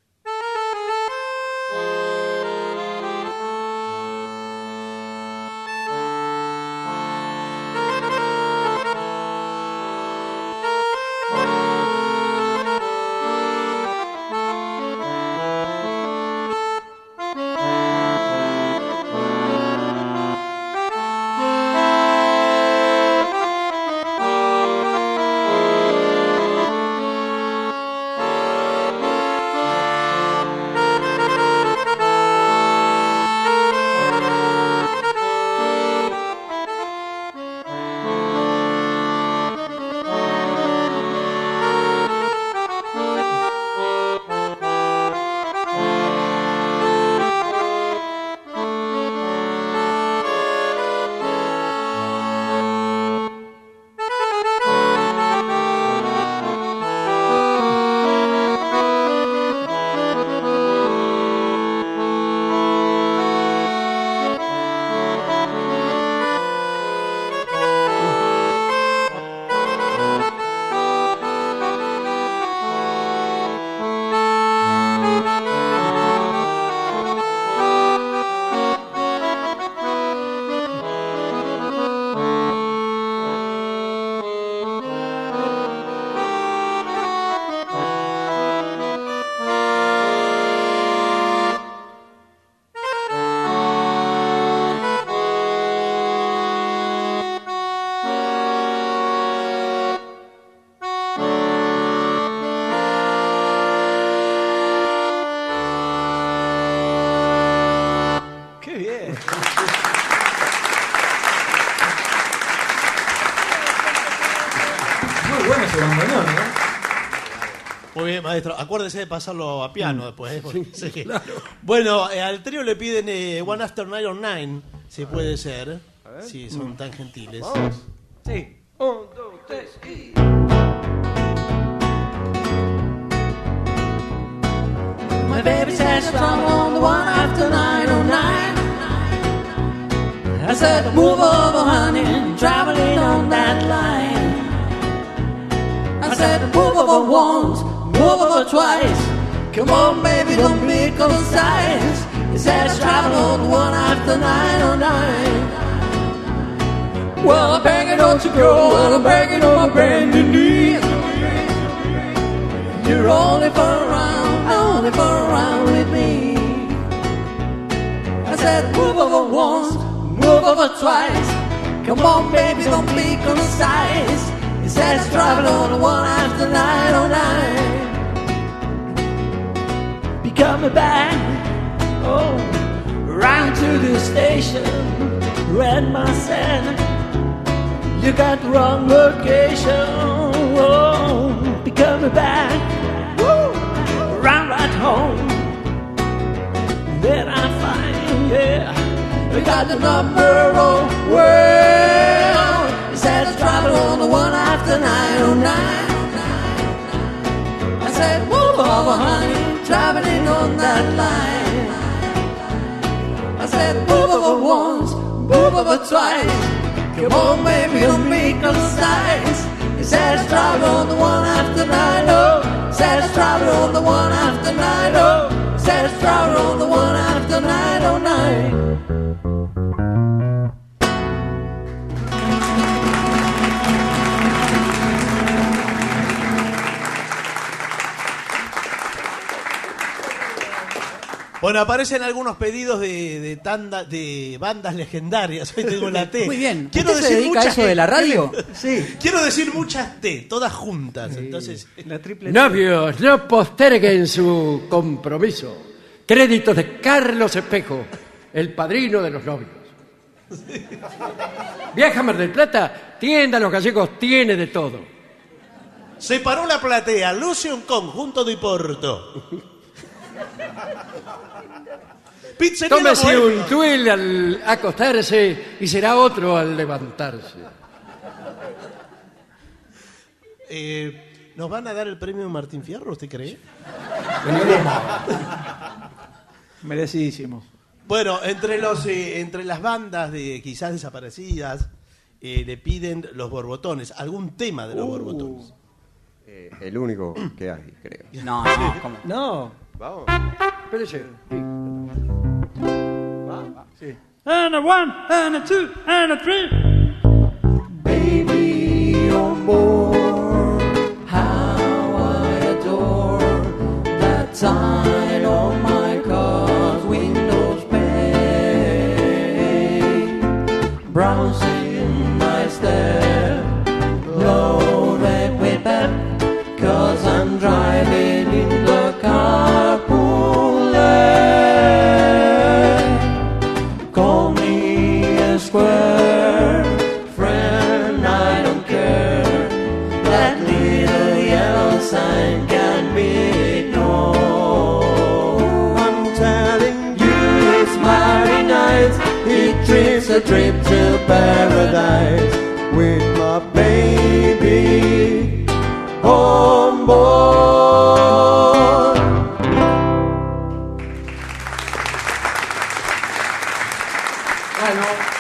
Muy bien, maestro. Acuérdese de pasarlo a piano después. ¿eh? Porque- sí. Bueno, eh, al trío le piden eh, One After Nine on Nine, si puede ser. Si son tan gentiles. Sí. Un, dos, tres y... My baby says I'm on the one after nine oh nine. I said move over honey, traveling on that line. I said move over once, move over twice. Come on baby, don't be concise. He says travel on the one after nine oh nine. Well I'm begging on to go, well I'm begging on my bending knees. You're only for a round, only for a round with me. I said move over once, move over twice. Come on baby, don't be concise. He says travel on the one after nine oh nine. Be coming back, oh, round to the station. Red my said, you got the wrong location. Oh, be coming back, woo, round right home. Then I find, yeah, we got the number oh well. It says travel on the one after nine oh nine. I said move over honey, traveling on that line. I said move over once, move over twice. Come on baby, don't be concise. It says travel on the one after nine oh. Says travel on the one after nine oh. Says travel on the one after nine oh nine. Bueno, aparecen algunos pedidos de, de tanda, de bandas legendarias. Hoy tengo la T. Muy bien. Quiero ¿Usted se decir dedica a muchas eso de la radio? Sí. Quiero decir muchas T, todas juntas. Entonces, La triple Novios, no posterguen su compromiso. Créditos de Carlos Espejo, el padrino de los novios. Viaja a Mar del Plata, tienda Los Gallegos tiene de todo. se paró la platea, luce un conjunto de Porto. Pizzería La Tómese Bohemia. un tuil al acostarse y será otro al levantarse. Eh, ¿Nos van a dar el premio Martín Fierro, usted cree? Merecidísimo. Bueno, entre los eh, entre las bandas de quizás desaparecidas eh, le piden los borbotones, algún tema de los borbotones. Eh, el único que hay, creo. No, no, ¿cómo? No. Vamos. Espérese. And a one, and a two, and a three. Baby on board, how I adore that sign on my car's windows pane. Browsing my step, loaded with pep, 'cause I'm driving in the carpool lane. Call me a square friend, I don't care. That little yellow sign can be ignored. I'm telling you, it's mighty nice. It trips a trip to paradise with my baby on board. Bueno,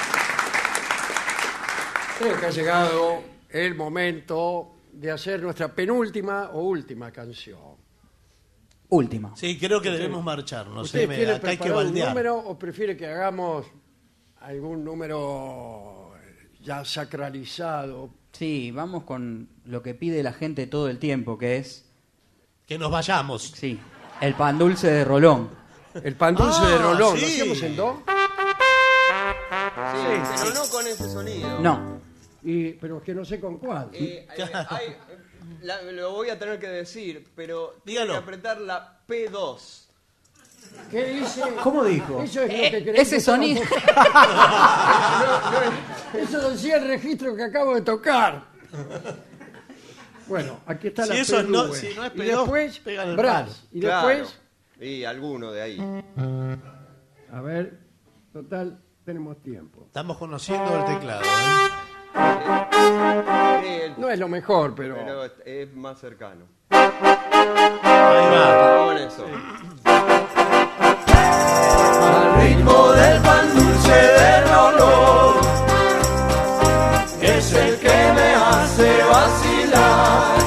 creo que ha llegado el momento de hacer nuestra penúltima o última canción. Última. Sí, creo que debemos marcharnos. ¿Ustedes eh, me- quieren acá hay que preparar un baldear. número o prefiere que hagamos algún número ya sacralizado? Sí, vamos con lo que pide la gente todo el tiempo, que es, Que nos vayamos. sí, el pan dulce de Rolón. El pan dulce Ah, de Rolón. ¿Lo sí. hacíamos en do? Sí, pero no con ese sonido. No, Y, pero que no sé con cuál. Eh, eh, hay- la- lo voy a tener que decir, pero Dígalo. tengo que apretar la P dos. ¿Qué dice? ¿Cómo dijo? Eso es lo Eh, que querés ese que sonido... Eso decía el registro que acabo de tocar. Bueno, aquí está Si la eso P no- dos. si no es Y P dos, después, pegan el Brás. palo. Y Claro. después, Y alguno de ahí. a ver, total, tenemos tiempo. Estamos conociendo el teclado. ¿eh? Sí, el- No es lo mejor, pero... pero es más cercano. Ahí va. Vamos con eso. Al ritmo del pan dulce de Rolón, es el que me hace vacilar.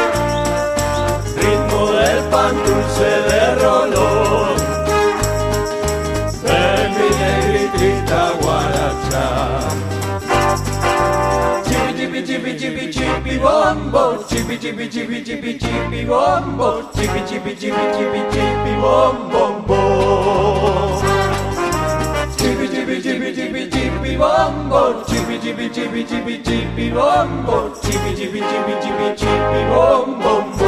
Ritmo del pan dulce de Rolón, de mi negrita guaracha. Chipi chipi chipi chipi chipi bombo, chipi chipi chipi chipi chipi bombo, chipi chipi chipi chipi chipi bom bom bom. Chipi chipi chipi chipi chipi bombo, chipi chipi chipi chipi chipi bombo, chipi chipi chipi chipi chipi bom bom